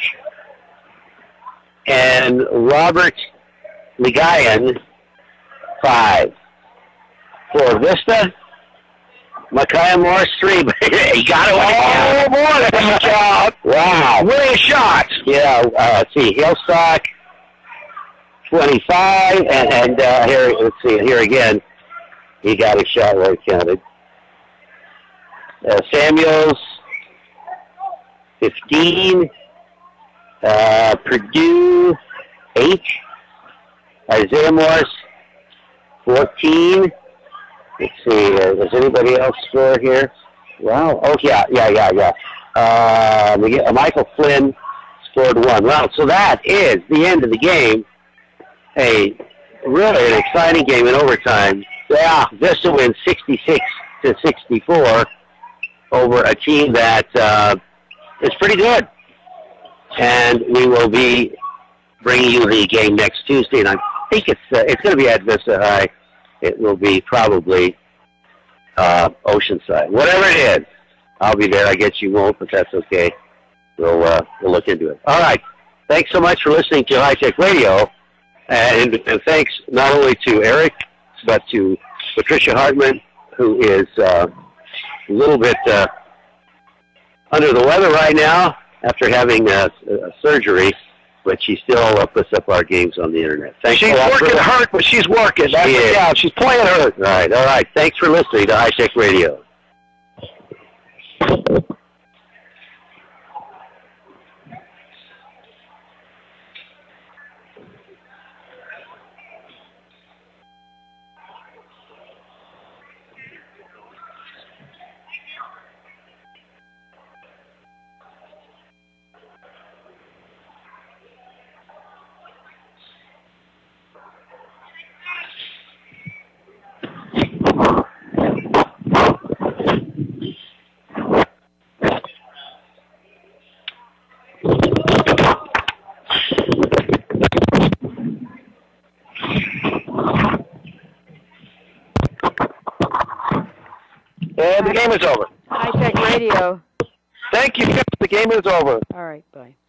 And Robert Ligayan, five. For Vista, Micaiah Morris, three. But he got it. Oh, boy, that's a shot. Wow. Winning shot. Yeah, uh, let's see. Hillstock, twenty-five. And, and uh, here, let's see, here again, he got a shot where it counted. Uh, Samuels, fifteen. Uh, Purdue, eight. Isaiah Morris, fourteen. Let's see, uh, does anybody else score here? Wow. Oh, yeah, yeah, yeah, yeah. Uh, we get, uh, Michael Flynn scored one. Well, so that is the end of the game. A really an exciting game in overtime. Yeah, Vista wins sixty-six to sixty-four over a team that uh, is pretty good. And we will be bringing you the game next Tuesday, and I think it's uh, it's going to be at Vista High. It will be probably uh, Oceanside. Whatever it is, I'll be there. I guess you won't, but that's okay. We'll uh, we'll look into it. All right. Thanks so much for listening to High Tech Radio, and, and thanks not only to Eric, but to Patricia Hartman, who is uh, a little bit uh, under the weather right now after having a, a surgery, but she still uh, puts up our games on the internet. Thanks she's a lot working for hurt, but she's working. That's she the count. She's playing hurt. Right. All right. Thanks for listening to High Tech Radio. And the game is over. High Tech Radio. Thank you. The game is over. All right, bye.